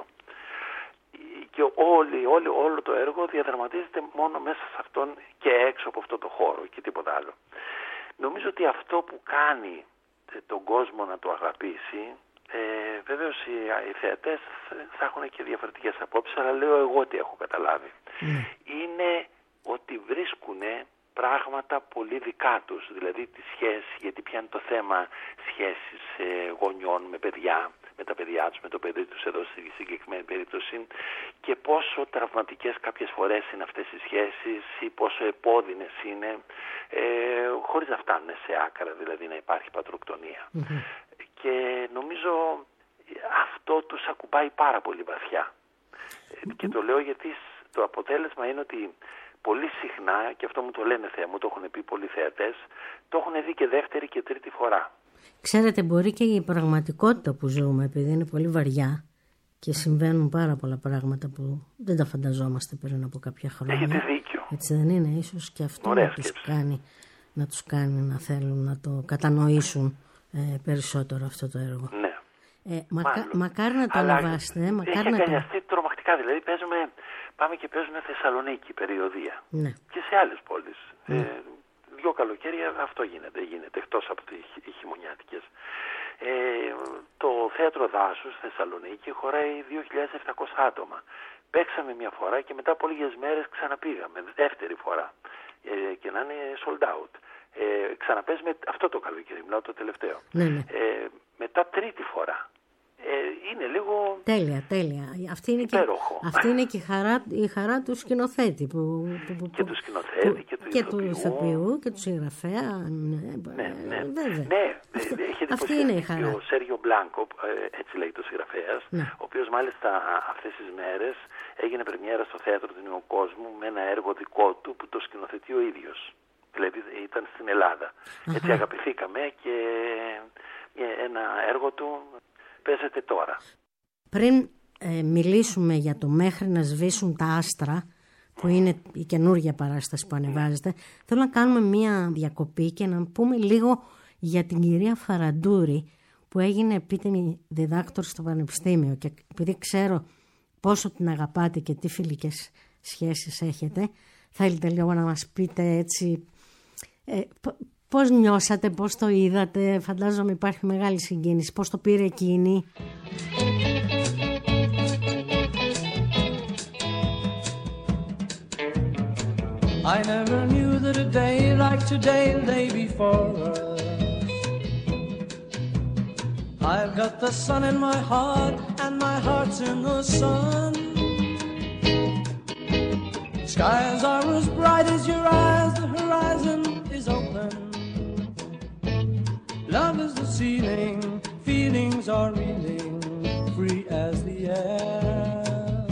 Και όλο το έργο διαδραματίζεται μόνο μέσα σε αυτόν και έξω από αυτό το χώρο και τίποτα άλλο. Νομίζω ότι αυτό που κάνει τον κόσμο να το αγαπήσει, βεβαίως οι θεατές θα έχουν και διαφορετικές απόψεις, αλλά λέω εγώ τι έχω καταλάβει. Είναι ότι βρίσκουν πράγματα πολύ δικά τους, δηλαδή τη σχέση, γιατί πια είναι το θέμα σχέσεις γονιών με παιδιά, με τα παιδιά τους, με το παιδί τους εδώ στη συγκεκριμένη περίπτωση, και πόσο τραυματικές κάποιες φορές είναι αυτές οι σχέσεις ή πόσο επώδυνες είναι, χωρίς να φτάνουν σε άκρα, δηλαδή να υπάρχει πατροκτονία. Και νομίζω αυτό τους ακουμπάει πάρα πολύ βαθιά. Και το λέω γιατί το αποτέλεσμα είναι ότι πολύ συχνά, και αυτό μου το λένε μου το έχουν πει πολλοί θεατές, το έχουν δει και δεύτερη και τρίτη φορά. Ξέρετε, μπορεί και η πραγματικότητα που ζούμε, επειδή είναι πολύ βαριά και συμβαίνουν πάρα πολλά πράγματα που δεν τα φανταζόμαστε πριν από κάποια χρόνια. Έχετε δίκιο. Έτσι δεν είναι? Ίσως και αυτό να τους κάνει να θέλουν να το κατανοήσουν περισσότερο αυτό το έργο. Ναι. Μακάρι να το ανεβάσετε. Έχει αγκαλιαστεί τρομακτικά, δηλαδή πάμε και παίζουμε Θεσσαλονίκη περιοδεία, ναι, και σε άλλες πόλεις. Ναι. 2 καλοκαίρια αυτό γίνεται, εκτός από οι χειμωνιάτικες. Το Θέατρο Δάσους Θεσσαλονίκη χωράει 2.700 άτομα. Παίξαμε μια φορά και μετά από λίγες μέρες ξαναπήγαμε δεύτερη φορά, και να είναι sold out. Ξαναπέζουμε αυτό το καλοκαίρι, μιλάω το τελευταίο. Ναι. Μετά τρίτη φορά. Είναι λίγο... Τέλεια. Αυτή είναι και η χαρά του σκηνοθέτη. Και του σκηνοθέτη και του ηθοποιού και του συγγραφέα. Ναι. Αυτή είναι η χαρά. Ο Σέργιο Μπλάνκο, έτσι λέει το συγγραφέας, ο οποίος μάλιστα αυτές τις μέρες έγινε πρεμιέρα στο Θέατρο του Νέου Κόσμου με ένα έργο δικό του που το σκηνοθετεί ο ίδιος. Δηλαδή ήταν στην Ελλάδα. Έτσι αγαπηθήκαμε και ένα έργο του παίζεται τώρα. Πριν μιλήσουμε για το Μέχρι να σβήσουν τα άστρα, που είναι η καινούργια παράσταση που ανεβάζεται, θέλω να κάνουμε μία διακοπή και να πούμε λίγο για την κυρία Φαραντούρη, που έγινε επίτιμη διδάκτορ στο Πανεπιστήμιο, και επειδή ξέρω πόσο την αγαπάτε και τι φιλικές σχέσεις έχετε, θέλετε λίγο να μας πείτε έτσι πώς νιώσατε, πώς το είδατε? Φαντάζομαι υπάρχει μεγάλη συγκίνηση. Πώς το πήρε εκείνη? I never knew that a day like today lay before us. I've got the sun in my heart and my heart's in the sun. Skies are as bright as your eyes, the horizon is open. Love is the ceiling, feelings are reeling, free as the air.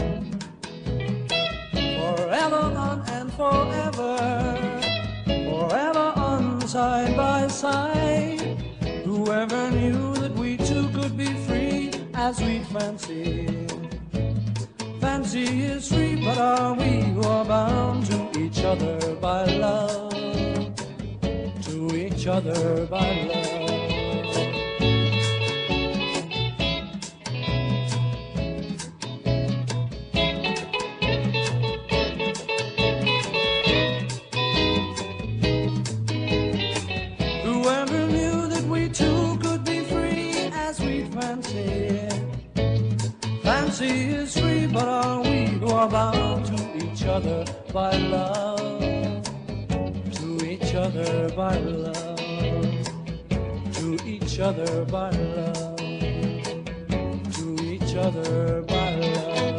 Forever on and forever, forever on side by side. Whoever knew that we two could be free as we'd fancy. Fancy is free, but are we who are bound to each other by love? To each other by love. Fancy is free, but are we who are bound to each other by love? To each other by love. To each other by love. To each other by love.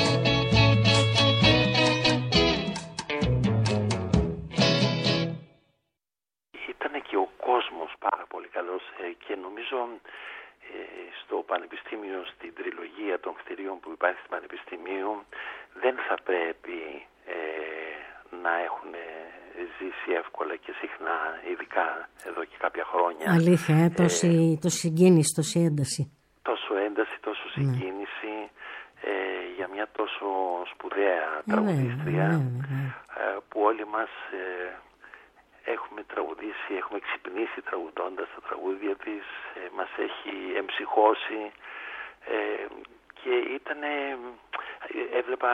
Ήταν και ο κόσμος πάρα πολύ καλός και νομίζω στο Πανεπιστήμιο, στην τριλογία των κτηρίων που υπάρχει στο Πανεπιστημίου, δεν θα πρέπει να έχουν ζήσει εύκολα και συχνά, ειδικά εδώ και κάποια χρόνια. Αλήθεια, τόση συγκίνηση, τόση ένταση. Τόσο ένταση, τόσο συγκίνηση για μια τόσο σπουδαία τραγουδίστρια που όλοι μας έχουμε τραγουδήσει, έχουμε ξυπνήσει τραγουδώντας τα τραγούδια της, μας έχει εμψυχώσει και έβλεπα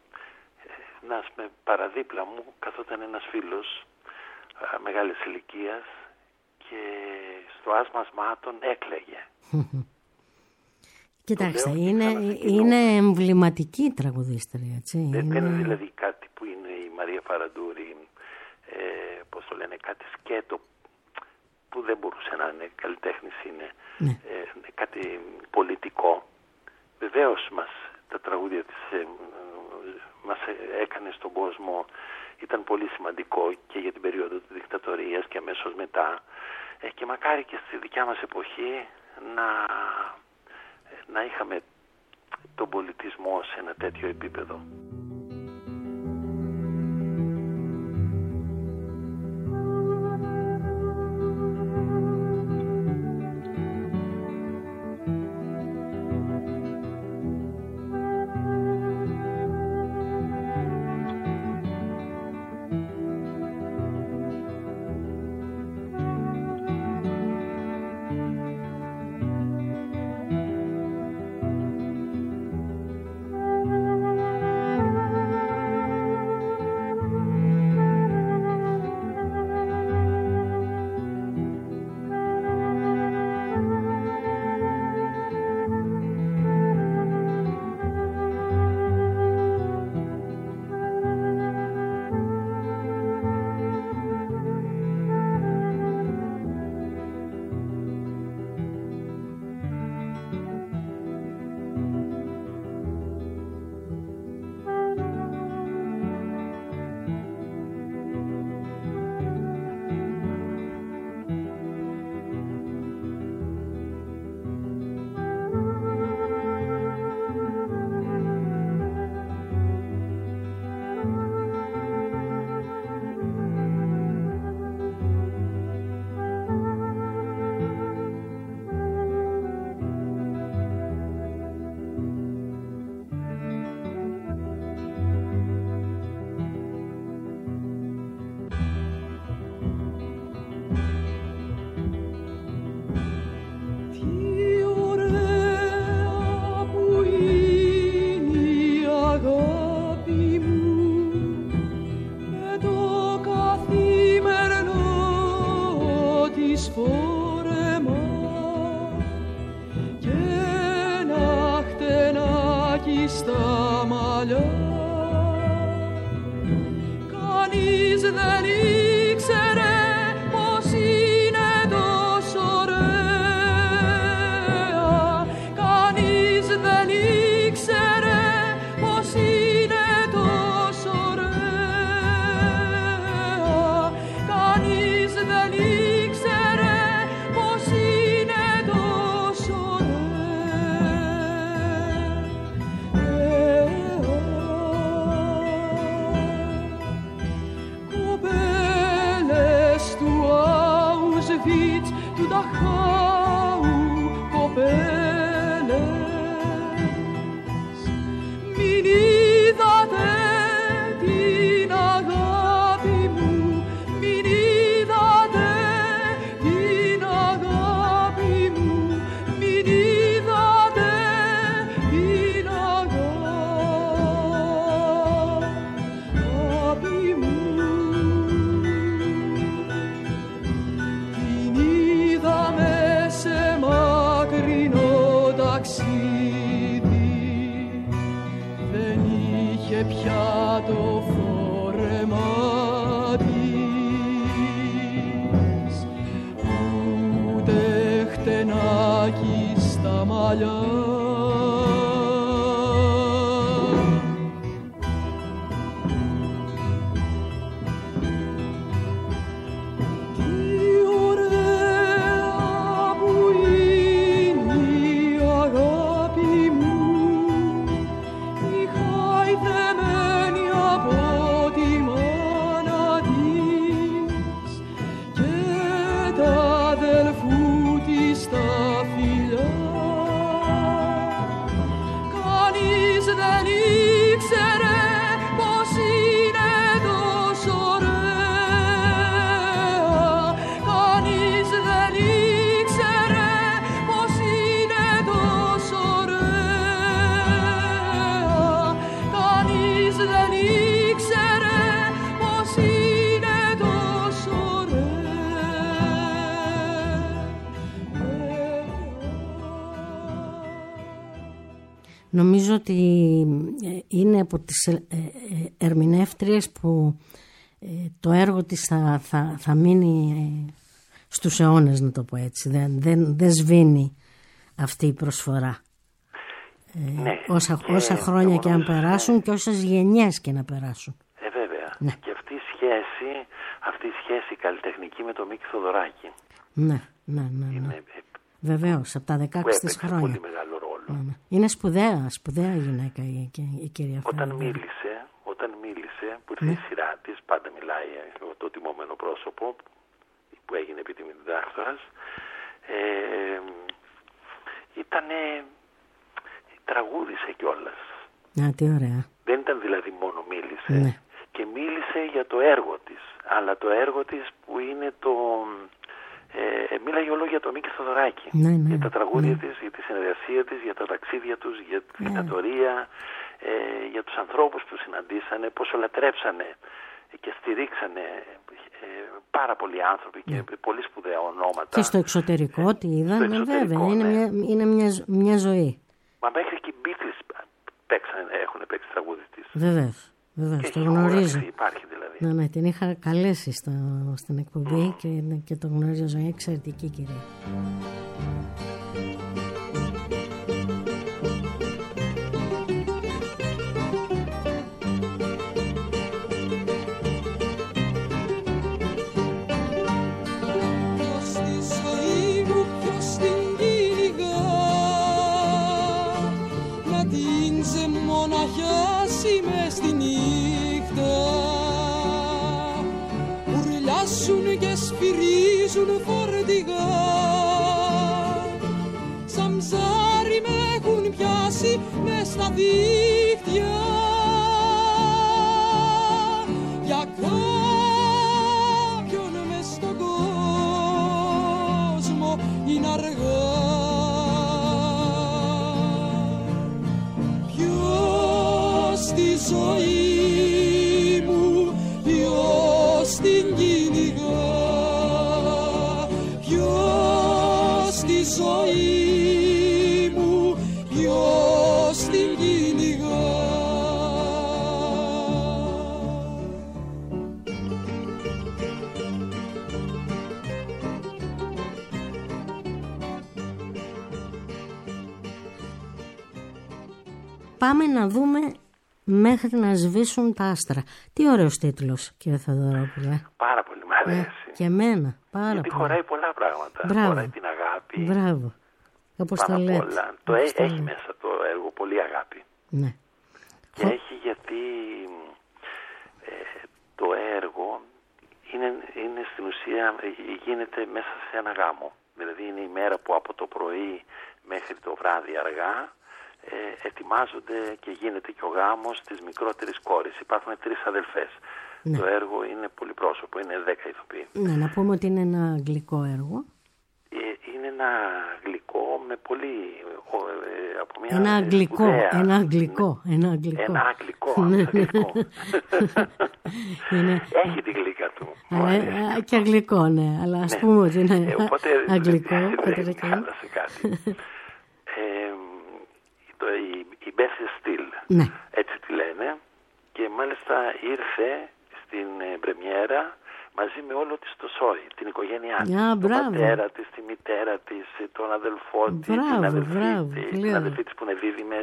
παραδίπλα μου καθόταν ένας φίλος μεγάλης ηλικίας και στο άσμα ασμάτων έκλαιγε. Κοιτάξτε, είναι εμβληματική τραγουδίστρια, έτσι. Δεν είναι δηλαδή κάτι που είναι η Μαρία Φαραντούρη, πώς το λένε, κάτι σκέτο που δεν μπορούσε να είναι καλλιτέχνης, είναι κάτι πολιτικό. Βεβαίως τα τραγούδια της μας έκανε στον κόσμο, ήταν πολύ σημαντικό και για την περίοδο της δικτατορίας και αμέσως μετά και μακάρι και στη δικιά μας εποχή να είχαμε τον πολιτισμό σε ένα τέτοιο επίπεδο. στα μαλλιά κανείς δεν ήξερε πως είναι τόσο ωραία. Κανείς δεν ήξερε πως είναι τόσο ωραία. Κανείς δεν ήξερε πως είναι τόσο του Νταχάου κοπέλες, μην είδατε την αγάπη μου, μην είδατε την αγάπη μου, μην είδατε την αγάπη μου. Σε μακρινό ταξίδι δεν είχε πια το φόρεμα της, ούτε χτενάκι στα μαλλιά. Νομίζω ότι είναι από τις ερμηνεύτριες που το έργο της θα μείνει στους αιώνες, να το πω έτσι. Δεν σβήνει αυτή η προσφορά. Ναι, όσα χρόνια και αν περάσουν και όσες γενιές και να περάσουν. Βέβαια. Ναι. Και αυτή η σχέση καλλιτεχνική με τον Μίκη Θοδωράκη. Ναι. Βεβαίως, από τα 16 της χρόνια. Πολύ μεγάλο ρόλο. Ναι. Είναι σπουδαία γυναίκα η κυρία Φράγκα. Όταν μίλησε, που ήρθε η σειρά της, πάντα μιλάει το τιμόμενο πρόσωπο που έγινε επίτιμη διδάκτορας, τραγούδισε κιόλας. Τι ωραία. Δεν ήταν δηλαδή μόνο μίλησε. Ναι. Και μίλησε για το έργο της. Αλλά το έργο της που είναι το... μίλαγε όλο για το Μίκη Θοδωράκη. Ναι, για τα τραγούδια της, για τη συνεργασία της, για τα ταξίδια τους, για τη θητατορία, για τους ανθρώπους που συναντήσανε, πόσο λατρέψανε και στηρίξανε πάρα πολλοί άνθρωποι και πολύ σπουδαία ονόματα. Και στο εξωτερικό τι είδαν, βέβαια. Είναι μια ζωή. Μα μέχρι και οι Beatles έχουν παίξει τραγούδι της. Βεβαίως, το γνωρίζω. Υπάρχει δηλαδή. Ναι, την είχα καλέσει στην εκπομπή και το γνωρίζω. Ζωή εξαιρετική κυρία. Μες στη νύχτα ουρλιάσουν και σφυρίζουν φορτηγά, σαν ψάρι με έχουν πιάσει μες στα δίχτυα. Για κάποιον μες στον κόσμο είναι αργά. Στη ζωή μου ποιος την κυνηγά, ποιος στη ζωή μου ποιος την κυνηγά. πάμε να δούμε μέχρι να σβήσουν τα άστρα. Τι ωραίος τίτλος, κύριε Θεοδωρόπουλε. Πάρα πολύ μ' αρέσει. Και εμένα, πάρα γιατί πολύ. χωράει πολλά πράγματα. Μπράβο. Χωράει την αγάπη. Μπράβο. Όπως το λέτε. Έχει μέσα το έργο πολύ αγάπη. Ναι. Και έχει γιατί το έργο είναι στην ουσία, γίνεται μέσα σε ένα γάμο. Δηλαδή είναι η μέρα που από το πρωί μέχρι το βράδυ αργά ετοιμάζονται και γίνεται και ο γάμος της μικρότερης κόρης. Υπάρχουν 3 αδελφές. Ναι. Το έργο είναι πολυπρόσωπο, είναι 10 ηθοποιοί. Ναι, να πούμε ότι είναι ένα αγγλικό έργο. Είναι ένα αγγλικό με πολύ... από μια ένα αγγλικό, σπουδαία... ένα αγγλικό. Έχει τη γλύκα του. Και αγγλικό, ναι, αλλά ας πούμε ότι είναι αγγλικό. Δεν χάλασε κάτι. Η Bessie Steele, ναι. Έτσι τη λένε, και μάλιστα ήρθε στην πρεμιέρα μαζί με όλο της το σόι, την οικογένειά της, τον πατέρα της, τη μητέρα της, τον αδελφό της, την αδελφή της που είναι δίδυμες,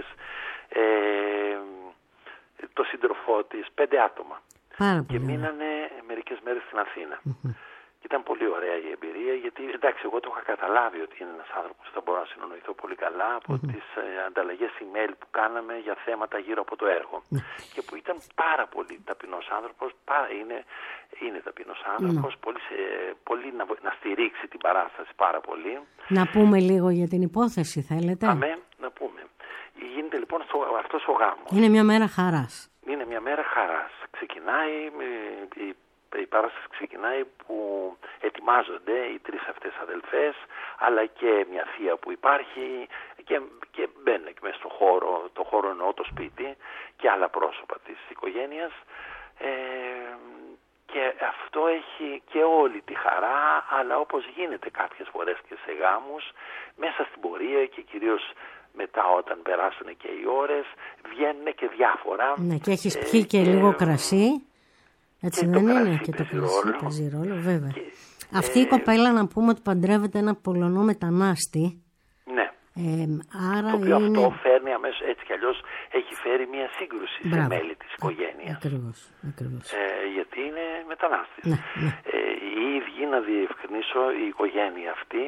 το σύντροφό της, 5 άτομα. Και μείνανε μερικές μέρες στην Αθήνα. Ήταν πολύ ωραία η εμπειρία, γιατί εντάξει, εγώ το είχα καταλάβει ότι είναι ένας άνθρωπος που θα μπορώ να συνεννοηθώ πολύ καλά από τις ανταλλαγές email που κάναμε για θέματα γύρω από το έργο. Και που ήταν πάρα πολύ ταπεινός άνθρωπος, είναι ταπεινός άνθρωπος, πολύ να στηρίξει την παράσταση πάρα πολύ. Να πούμε λίγο για την υπόθεση, θέλετε? Αμέ, να πούμε. Γίνεται λοιπόν αυτός ο γάμος. Είναι μια μέρα χαράς. Είναι μια μέρα χαράς. Ξεκινάει η παράσταση ξεκινάει που ετοιμάζονται οι 3 αυτές αδελφές, αλλά και μια θεία που υπάρχει και μπαίνουν μέσα στο χώρο, το χώρο εννοώ το σπίτι, και άλλα πρόσωπα της οικογένειας, και αυτό έχει και όλη τη χαρά, αλλά όπως γίνεται κάποιες φορές και σε γάμους, μέσα στην πορεία και κυρίως μετά όταν περάσουν και οι ώρες, βγαίνουν και διάφορα. Ναι, και έχεις πιει και λίγο κρασί. Έτσι δεν είναι? Και το κρασί παίζει ρόλο, βέβαια. Αυτή η κοπέλα, να πούμε ότι παντρεύεται ένα Πολωνό μετανάστη. Ναι. Άρα το οποίο είναι... αυτό φέρνει αμέσως, έτσι κι αλλιώς έχει φέρει μια σύγκρουση σε μέλη της οικογένειας. Ακριβώς. Γιατί είναι μετανάστης. Ναι. Οι ίδιοι, να διευκρινίσω, η οικογένεια αυτή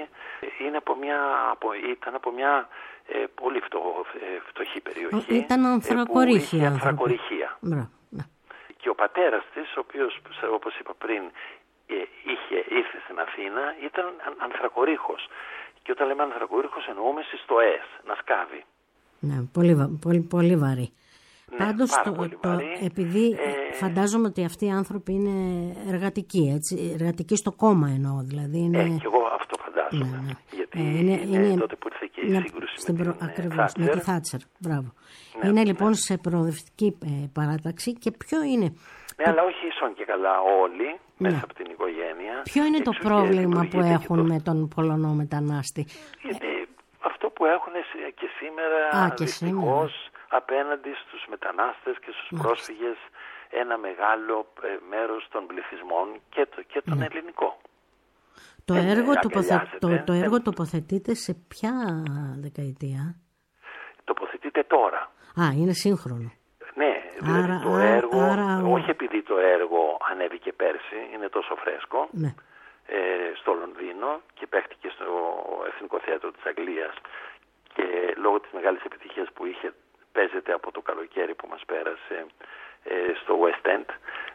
ήταν από μια πολύ φτωχή περιοχή. Ήταν ανθρακοριχεία. Και ο πατέρας της, ο οποίος, όπως είπα πριν, ήρθε στην Αθήνα, ήταν ανθρακορίχος. Και όταν λέμε ανθρακορίχος εννοούμε συστοές, να σκάβει. Ναι, πολύ βαρύ. Ναι, πάντως, επειδή φαντάζομαι ότι αυτοί οι άνθρωποι είναι εργατικοί, έτσι, εργατικοί στο κόμμα εννοώ, δηλαδή είναι... και εγώ αυτό φαντάζομαι, ναι. Γιατί είναι τότε που ήρθε και η σύγκρουση με τη Θάτσερ. Μπράβο. Ναι, είναι λοιπόν σε προοδευτική παράταξη. Και ποιο είναι... Ναι, αλλά όχι ίσον και καλά όλοι, μέσα από την οικογένεια. Ποιο είναι το πρόβλημα που έχουν με τον Πολωνό μετανάστη? Γιατί αυτό που έχουν και σήμερα, δυστυχώς, απέναντι στους μετανάστες και στους πρόσφυγες, ένα μεγάλο μέρος των πληθυσμών και τον ελληνικό. Το έργο τοποθετείται σε ποια δεκαετία? Τοποθετείται τώρα. Είναι σύγχρονο. Ναι, δηλαδή το έργο, όχι επειδή το έργο ανέβηκε πέρσι, είναι τόσο φρέσκο, ναι. Στο Λονδίνο και παίχτηκε στο Εθνικό Θέατρο της Αγγλίας, και λόγω της μεγάλης επιτυχίας που είχε, παίζεται από το καλοκαίρι που μας πέρασε στο West End,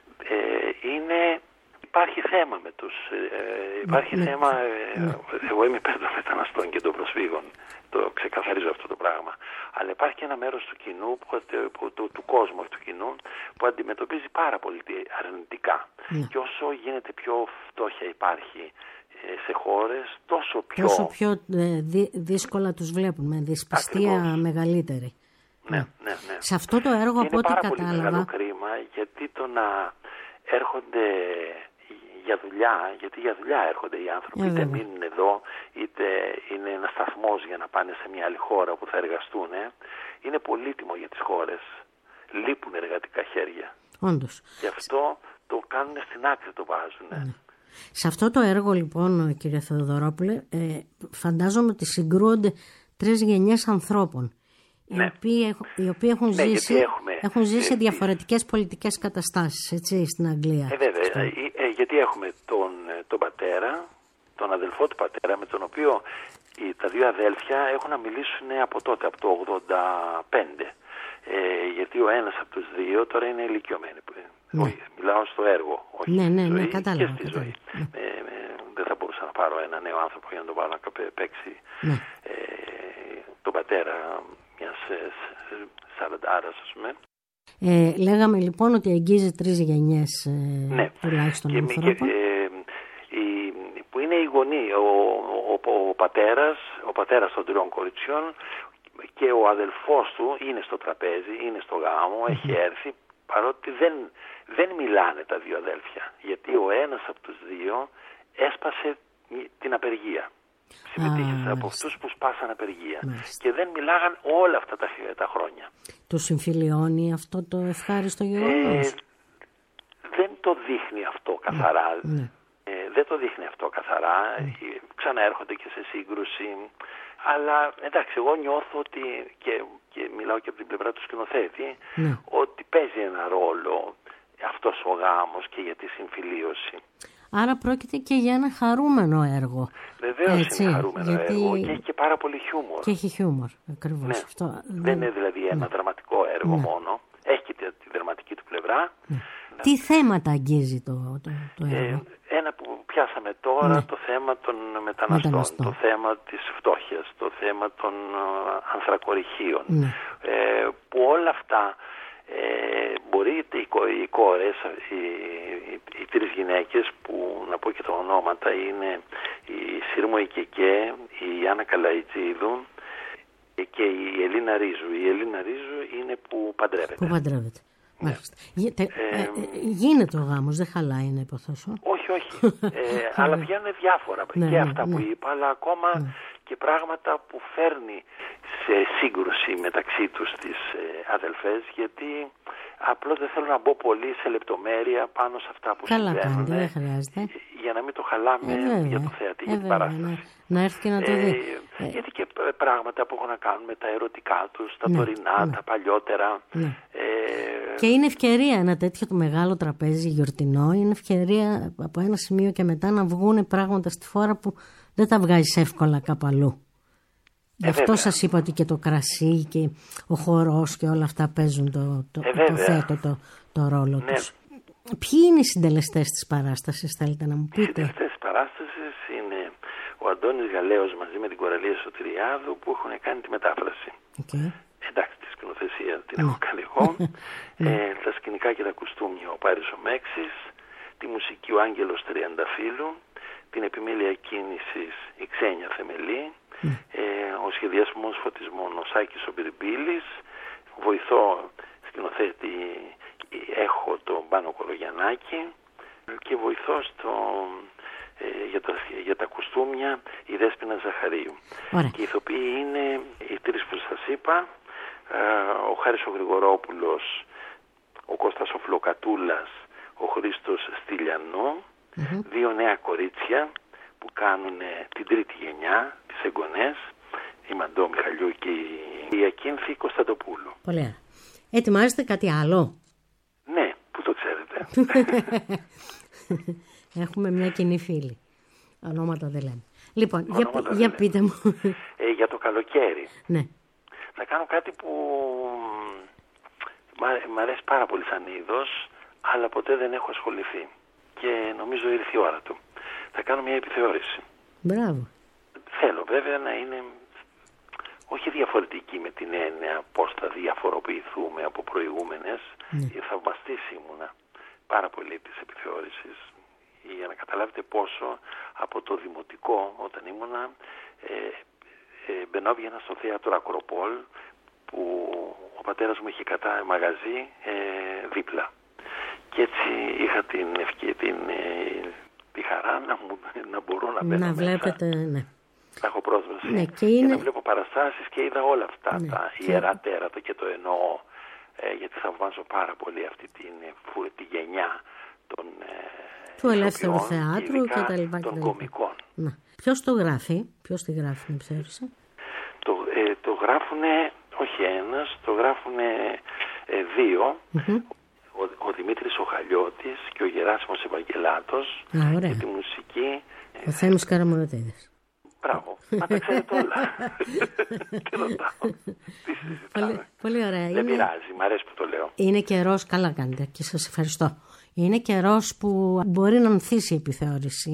υπάρχει θέμα με τους... υπάρχει θέμα... Εγώ είμαι υπέρ των μεταναστών και των προσφύγων. Το ξεκαθαρίζω αυτό το πράγμα. Αλλά υπάρχει και ένα μέρος του κοινού, του κόσμου, του κοινού, που αντιμετωπίζει πάρα πολύ αρνητικά. Και όσο γίνεται πιο φτώχεια υπάρχει σε χώρες, τόσο πιο δύσκολα τους βλέπουν, με δυσπιστία μεγαλύτερη. Ναι. Σε αυτό το έργο, από ό,τι κατάλαβα... Είναι πάρα πολύ μεγάλο κρίμα, γιατί το να έρχονται για δουλειά, γιατί για δουλειά έρχονται οι άνθρωποι, είτε μείνουν εδώ, είτε είναι ένα σταθμός για να πάνε σε μια άλλη χώρα που θα εργαστούν, είναι πολύτιμο για τις χώρες. Λείπουν εργατικά χέρια. Όντως. Γι' αυτό το κάνουν στην άκρη, το βάζουν. Σε αυτό το έργο, λοιπόν, κύριε Θεοδωρόπουλε, φαντάζομαι ότι συγκρούονται 3 γενιές ανθρώπων. οι οποίοι έχουν ζήσει διαφορετικές πολιτικές καταστάσεις, έτσι, στην Αγγλία. Βέβαια, γιατί έχουμε τον πατέρα, τον αδελφό του πατέρα, με τον οποίο τα δύο αδέλφια έχουν να μιλήσουν από τότε, από το 85. Γιατί ο ένας από τους δύο τώρα είναι ηλικιωμένοι. Μιλάω στο έργο, όχι στη ζωή, κατάλαβα, και στη ζωή. Δεν θα μπορούσα να πάρω ένα νέο άνθρωπο για να τον βάλω να παίξει τον πατέρα μιας 40άρας, ας πούμε. Λέγαμε λοιπόν ότι αγγίζει 3 γενιές τουλάχιστον ανθρώπων. Που είναι οι γονείς, ο πατέρας των 3 κοριτσιών και ο αδελφός του είναι στο τραπέζι, είναι στο γάμο, έχει έρθει, παρότι δεν μιλάνε τα δύο αδέλφια, γιατί ο ένας από τους δύο έσπασε την απεργία. Συμμετείχε από αυτούς που σπάσαν απεργία. Και δεν μιλάγαν όλα αυτά τα χρόνια. Του συμφιλιώνει αυτό το ευχάριστο γεγονός? Δεν το δείχνει αυτό καθαρά. Δεν το δείχνει αυτό καθαρά. Ξαναέρχονται και σε σύγκρουση. Αλλά εντάξει, εγώ νιώθω ότι, και μιλάω και από την πλευρά του σκηνοθέτη, ότι παίζει ένα ρόλο αυτός ο γάμος και για τη συμφιλίωση. Άρα πρόκειται και για ένα χαρούμενο έργο. Βεβαίως είναι χαρούμενο έργο και έχει και πάρα πολύ χιούμορ. Και έχει χιούμορ, ακριβώς. Αυτό, δεν είναι δηλαδή ένα δραματικό έργο μόνο. Έχει και τη δραματική του πλευρά. Τι θέματα αγγίζει το έργο? Ένα που πιάσαμε τώρα, το θέμα των μεταναστών, το θέμα της φτώχειας, το θέμα των ανθρακοριχείων, που όλα αυτά μπορεί οι κόρες, οι 3 γυναίκες, που να πω και τα ονόματα, είναι η Σύρμο Ικεκέ, η Άννα Καλαϊτζίδου και η Ελίνα Ρίζου. Η Ελίνα Ρίζου είναι που παντρεύεται. Μάλιστα. Γίνεται ο γάμος, δεν χαλάει να υποθέσω. Όχι. Αλλά βγαίνουν διάφορα και αυτά που είπα, αλλά ακόμα και πράγματα που φέρνει σε σύγκρουση μεταξύ τους τις αδελφές, γιατί απλώς δεν θέλω να μπω πολύ σε λεπτομέρεια πάνω σε αυτά που συμβαίνουν. Καλά κάνετε, δεν χρειάζεται. Για να μην το χαλάμε για το θεατή, για την παράσταση. Να έρθει και να το δει. Γιατί και πράγματα που έχουν να κάνουν με τα ερωτικά τους, τα τωρινά, τα παλιότερα. Και είναι ευκαιρία ένα τέτοιο το μεγάλο τραπέζι γιορτινό, είναι ευκαιρία από ένα σημείο και μετά να βγουν πράγματα στη φόρα που δεν τα βγάζεις εύκολα κάπου αλλού. Γι' αυτό σας είπα ότι και το κρασί και ο χορός και όλα αυτά παίζουν το ρόλο τους. Ποιοι είναι οι συντελεστές της παράστασης, θέλετε να μου πείτε? Οι συντελεστές της παράστασης είναι ο Αντώνης Γαλέος μαζί με την Κοραλία Σωτηριάδου, που έχουν κάνει τη μετάφραση. Εντάξει, τη σκηνοθεσία την έχω κάνει εγώ. Τα σκηνικά και τα κουστούμια ο Πάρης ο Μέξης, τη μουσική ο Άγγελος Τριανταφύλου, την επιμέλεια κίνησης η Ξένια Θεμελή, ο σχεδιασμός φωτισμών ο Σάκης ο Μπυρμπίλης, βοηθό σκηνοθέτη έχω τον Πάνο Κορογιαννάκη και βοηθός για τα κουστούμια η Δέσποινα Ζαχαρίου. Και οι ηθοποιοί είναι οι 3 που σας είπα, ο Χάρης ο Γρηγορόπουλος, ο Κώστας ο Φλοκατούλας, ο Χρήστος Στυλιανό, 2 νέα κορίτσια που κάνουν την 3η γενιά, τις εγγονές, η Μαντώ Μιχαλιού και η Ακίνθη Κωνσταντοπούλου. Πολύ ωραία. Ετοιμάζετε κάτι άλλο? Ναι, πού το ξέρετε. Έχουμε μια κοινή φίλη. Ονόματα δεν λέμε. Λοιπόν, για πείτε μου. Για το καλοκαίρι. Ναι. Να κάνω κάτι που μ' αρέσει πάρα πολύ σαν είδος, αλλά ποτέ δεν έχω ασχοληθεί. Και νομίζω ήρθε η ώρα του. Θα κάνω μια επιθεώρηση. Μπράβο. Θέλω βέβαια να είναι όχι διαφορετική με την έννοια πώς θα διαφοροποιηθούμε από προηγούμενες. Θαυμαστής ήμουνα πάρα πολύ της επιθεώρησης, για να καταλάβετε πόσο από το δημοτικό όταν ήμουνα μπαινόβγαινα στο θέατρο Ακροπόλ, που ο πατέρας μου είχε κατά μαγαζί δίπλα. Και έτσι είχα τη χαρά να μπορώ να μπαίνω να βλέπετε, μέσα. Να έχω πρόσβαση και να βλέπω παραστάσεις και είδα όλα αυτά τα ιερά τέρατα και το εννοώ, γιατί θαυμάζω πάρα πολύ αυτή τη γενιά του ελεύθερου θεάτρου και τα λοιπά. Των κομικών. Ποιος το γράφει, ποιος τη γράφει την επιθεώρηση? Το γράφουνε Όχι ένας, το γράφουν δύο. Ο Δημήτρης ο Χαλιώτης και ο Γεράσιμος Ευαγγελάτος. Ωραία. Και τη μουσική... Ο Θέμης Καραμονοτίδης. Μπράβο, μα τα ξέρετε όλα. Τι ρωτάω, τι συζητάμε. Πολύ ωραία. Δεν πειράζει, μ' αρέσει που το λέω. Είναι καιρός, καλά κάνετε και σας ευχαριστώ. Είναι καιρός που μπορεί να ανθίσει η επιθεώρηση.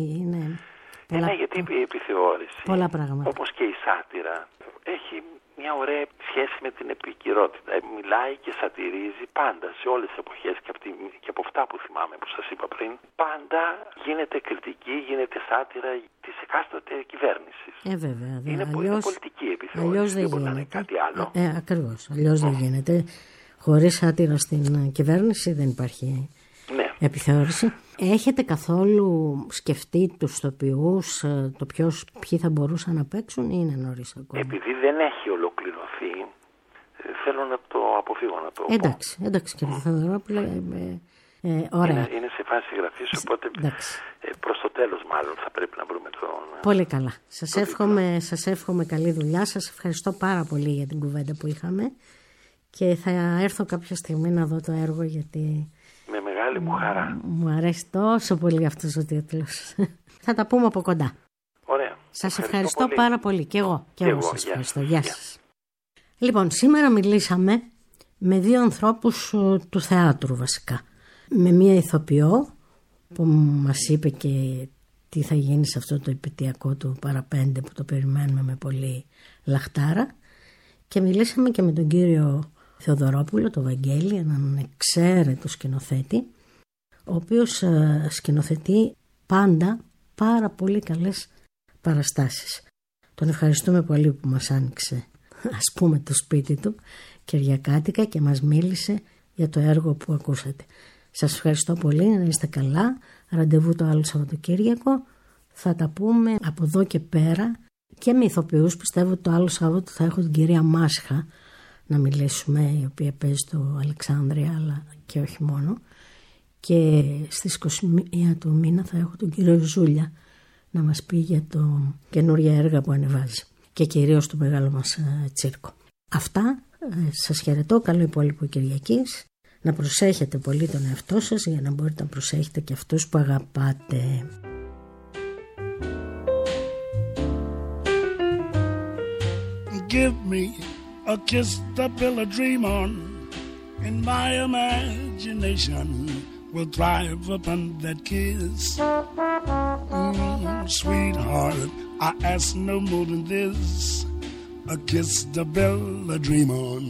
Ναι, γιατί η επιθεώρηση, πολλά πράγματα, όπως και η σάτυρα, έχει μια ωραία σχέση με την επικαιρότητα. Μιλάει και σατυρίζει πάντα σε όλες τις εποχές και από αυτά που θυμάμαι που σας είπα πριν. Πάντα γίνεται κριτική, γίνεται σάτυρα της εκάστοτε κυβέρνησης. Βέβαια. Είναι πολιτική επιθεώρηση. Αλλιώς δεν γίνεται. Κάτι άλλο. Ακριβώς. Αλλιώς δεν γίνεται. Χωρίς σάτυρα στην κυβέρνηση δεν υπάρχει επιθεώρηση. Έχετε καθόλου σκεφτεί τους ηθοποιούς, ποιοι θα μπορούσαν να παίξουν ή είναι νωρίς ακόμα? Επειδή δεν έχει ολοκληρωθεί, θέλω να το αποφύγω να το πω. Εντάξει κύριε Θεοδωρόπουλε. Ωραία. Είναι σε φάση γραφής, οπότε προς το τέλος μάλλον θα πρέπει να βρούμε τον... Πολύ καλά. Σας εύχομαι καλή δουλειά. Σας ευχαριστώ πάρα πολύ για την κουβέντα που είχαμε και θα έρθω κάποια στιγμή να δω το έργο, γιατί... Με μεγάλη μου χαρά. Μου αρέσει τόσο πολύ αυτός ο τίτλος. Θα τα πούμε από κοντά. Ωραία. Σας ευχαριστώ πάρα πολύ. Και εγώ σας ευχαριστώ. Γεια σας. Λοιπόν, σήμερα μιλήσαμε με δύο ανθρώπους του θεάτρου βασικά. Με μία ηθοποιό που μας είπε και τι θα γίνει σε αυτό το επαιτειακό του παραπέντε που το περιμένουμε με πολύ λαχτάρα, και μιλήσαμε και με τον κύριο Θεοδωρόπουλο, το Βαγγέλη, έναν εξαίρετο σκηνοθέτη, ο οποίος σκηνοθετεί πάντα πάρα πολύ καλές παραστάσεις. Τον ευχαριστούμε πολύ που μας άνοιξε, ας πούμε, το σπίτι του Κυριακάτικα και μας μίλησε για το έργο που ακούσατε. Σας ευχαριστώ πολύ, να είστε καλά. Ραντεβού το άλλο Σαββατοκύριακο. Θα τα πούμε από εδώ και πέρα και με ηθοποιούς. Πιστεύω το άλλο Σάββατο θα έχω την κυρία Μάσχα να μιλήσουμε, η οποία παίζει το Αλεξάνδρεια, αλλά και όχι μόνο. Και στις 21 του μήνα θα έχω τον κύριο Ζούλια να μας πει για το καινούργια έργα που ανεβάζει και κυρίως το μεγάλο μας τσίρκο. Αυτά, σας χαιρετώ, καλό υπόλοιπο Κυριακής. Να προσέχετε πολύ τον εαυτό σας για να μπορείτε να προσέχετε και αυτούς που αγαπάτε. Give me a kiss to build a dream on, and my imagination will thrive upon that kiss. Sweetheart, I ask no more than this, a kiss to build a dream on.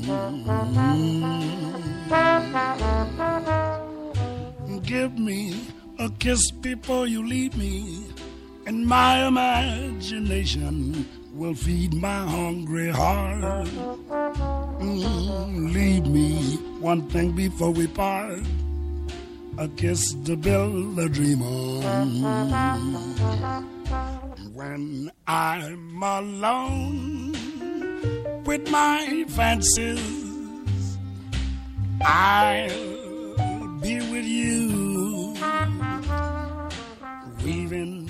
Give me a kiss before you leave me, and my imagination will feed my hungry heart. Leave me one thing before we part, a kiss to build a dream on. When I'm alone with my fancies, I'll be with you, weaving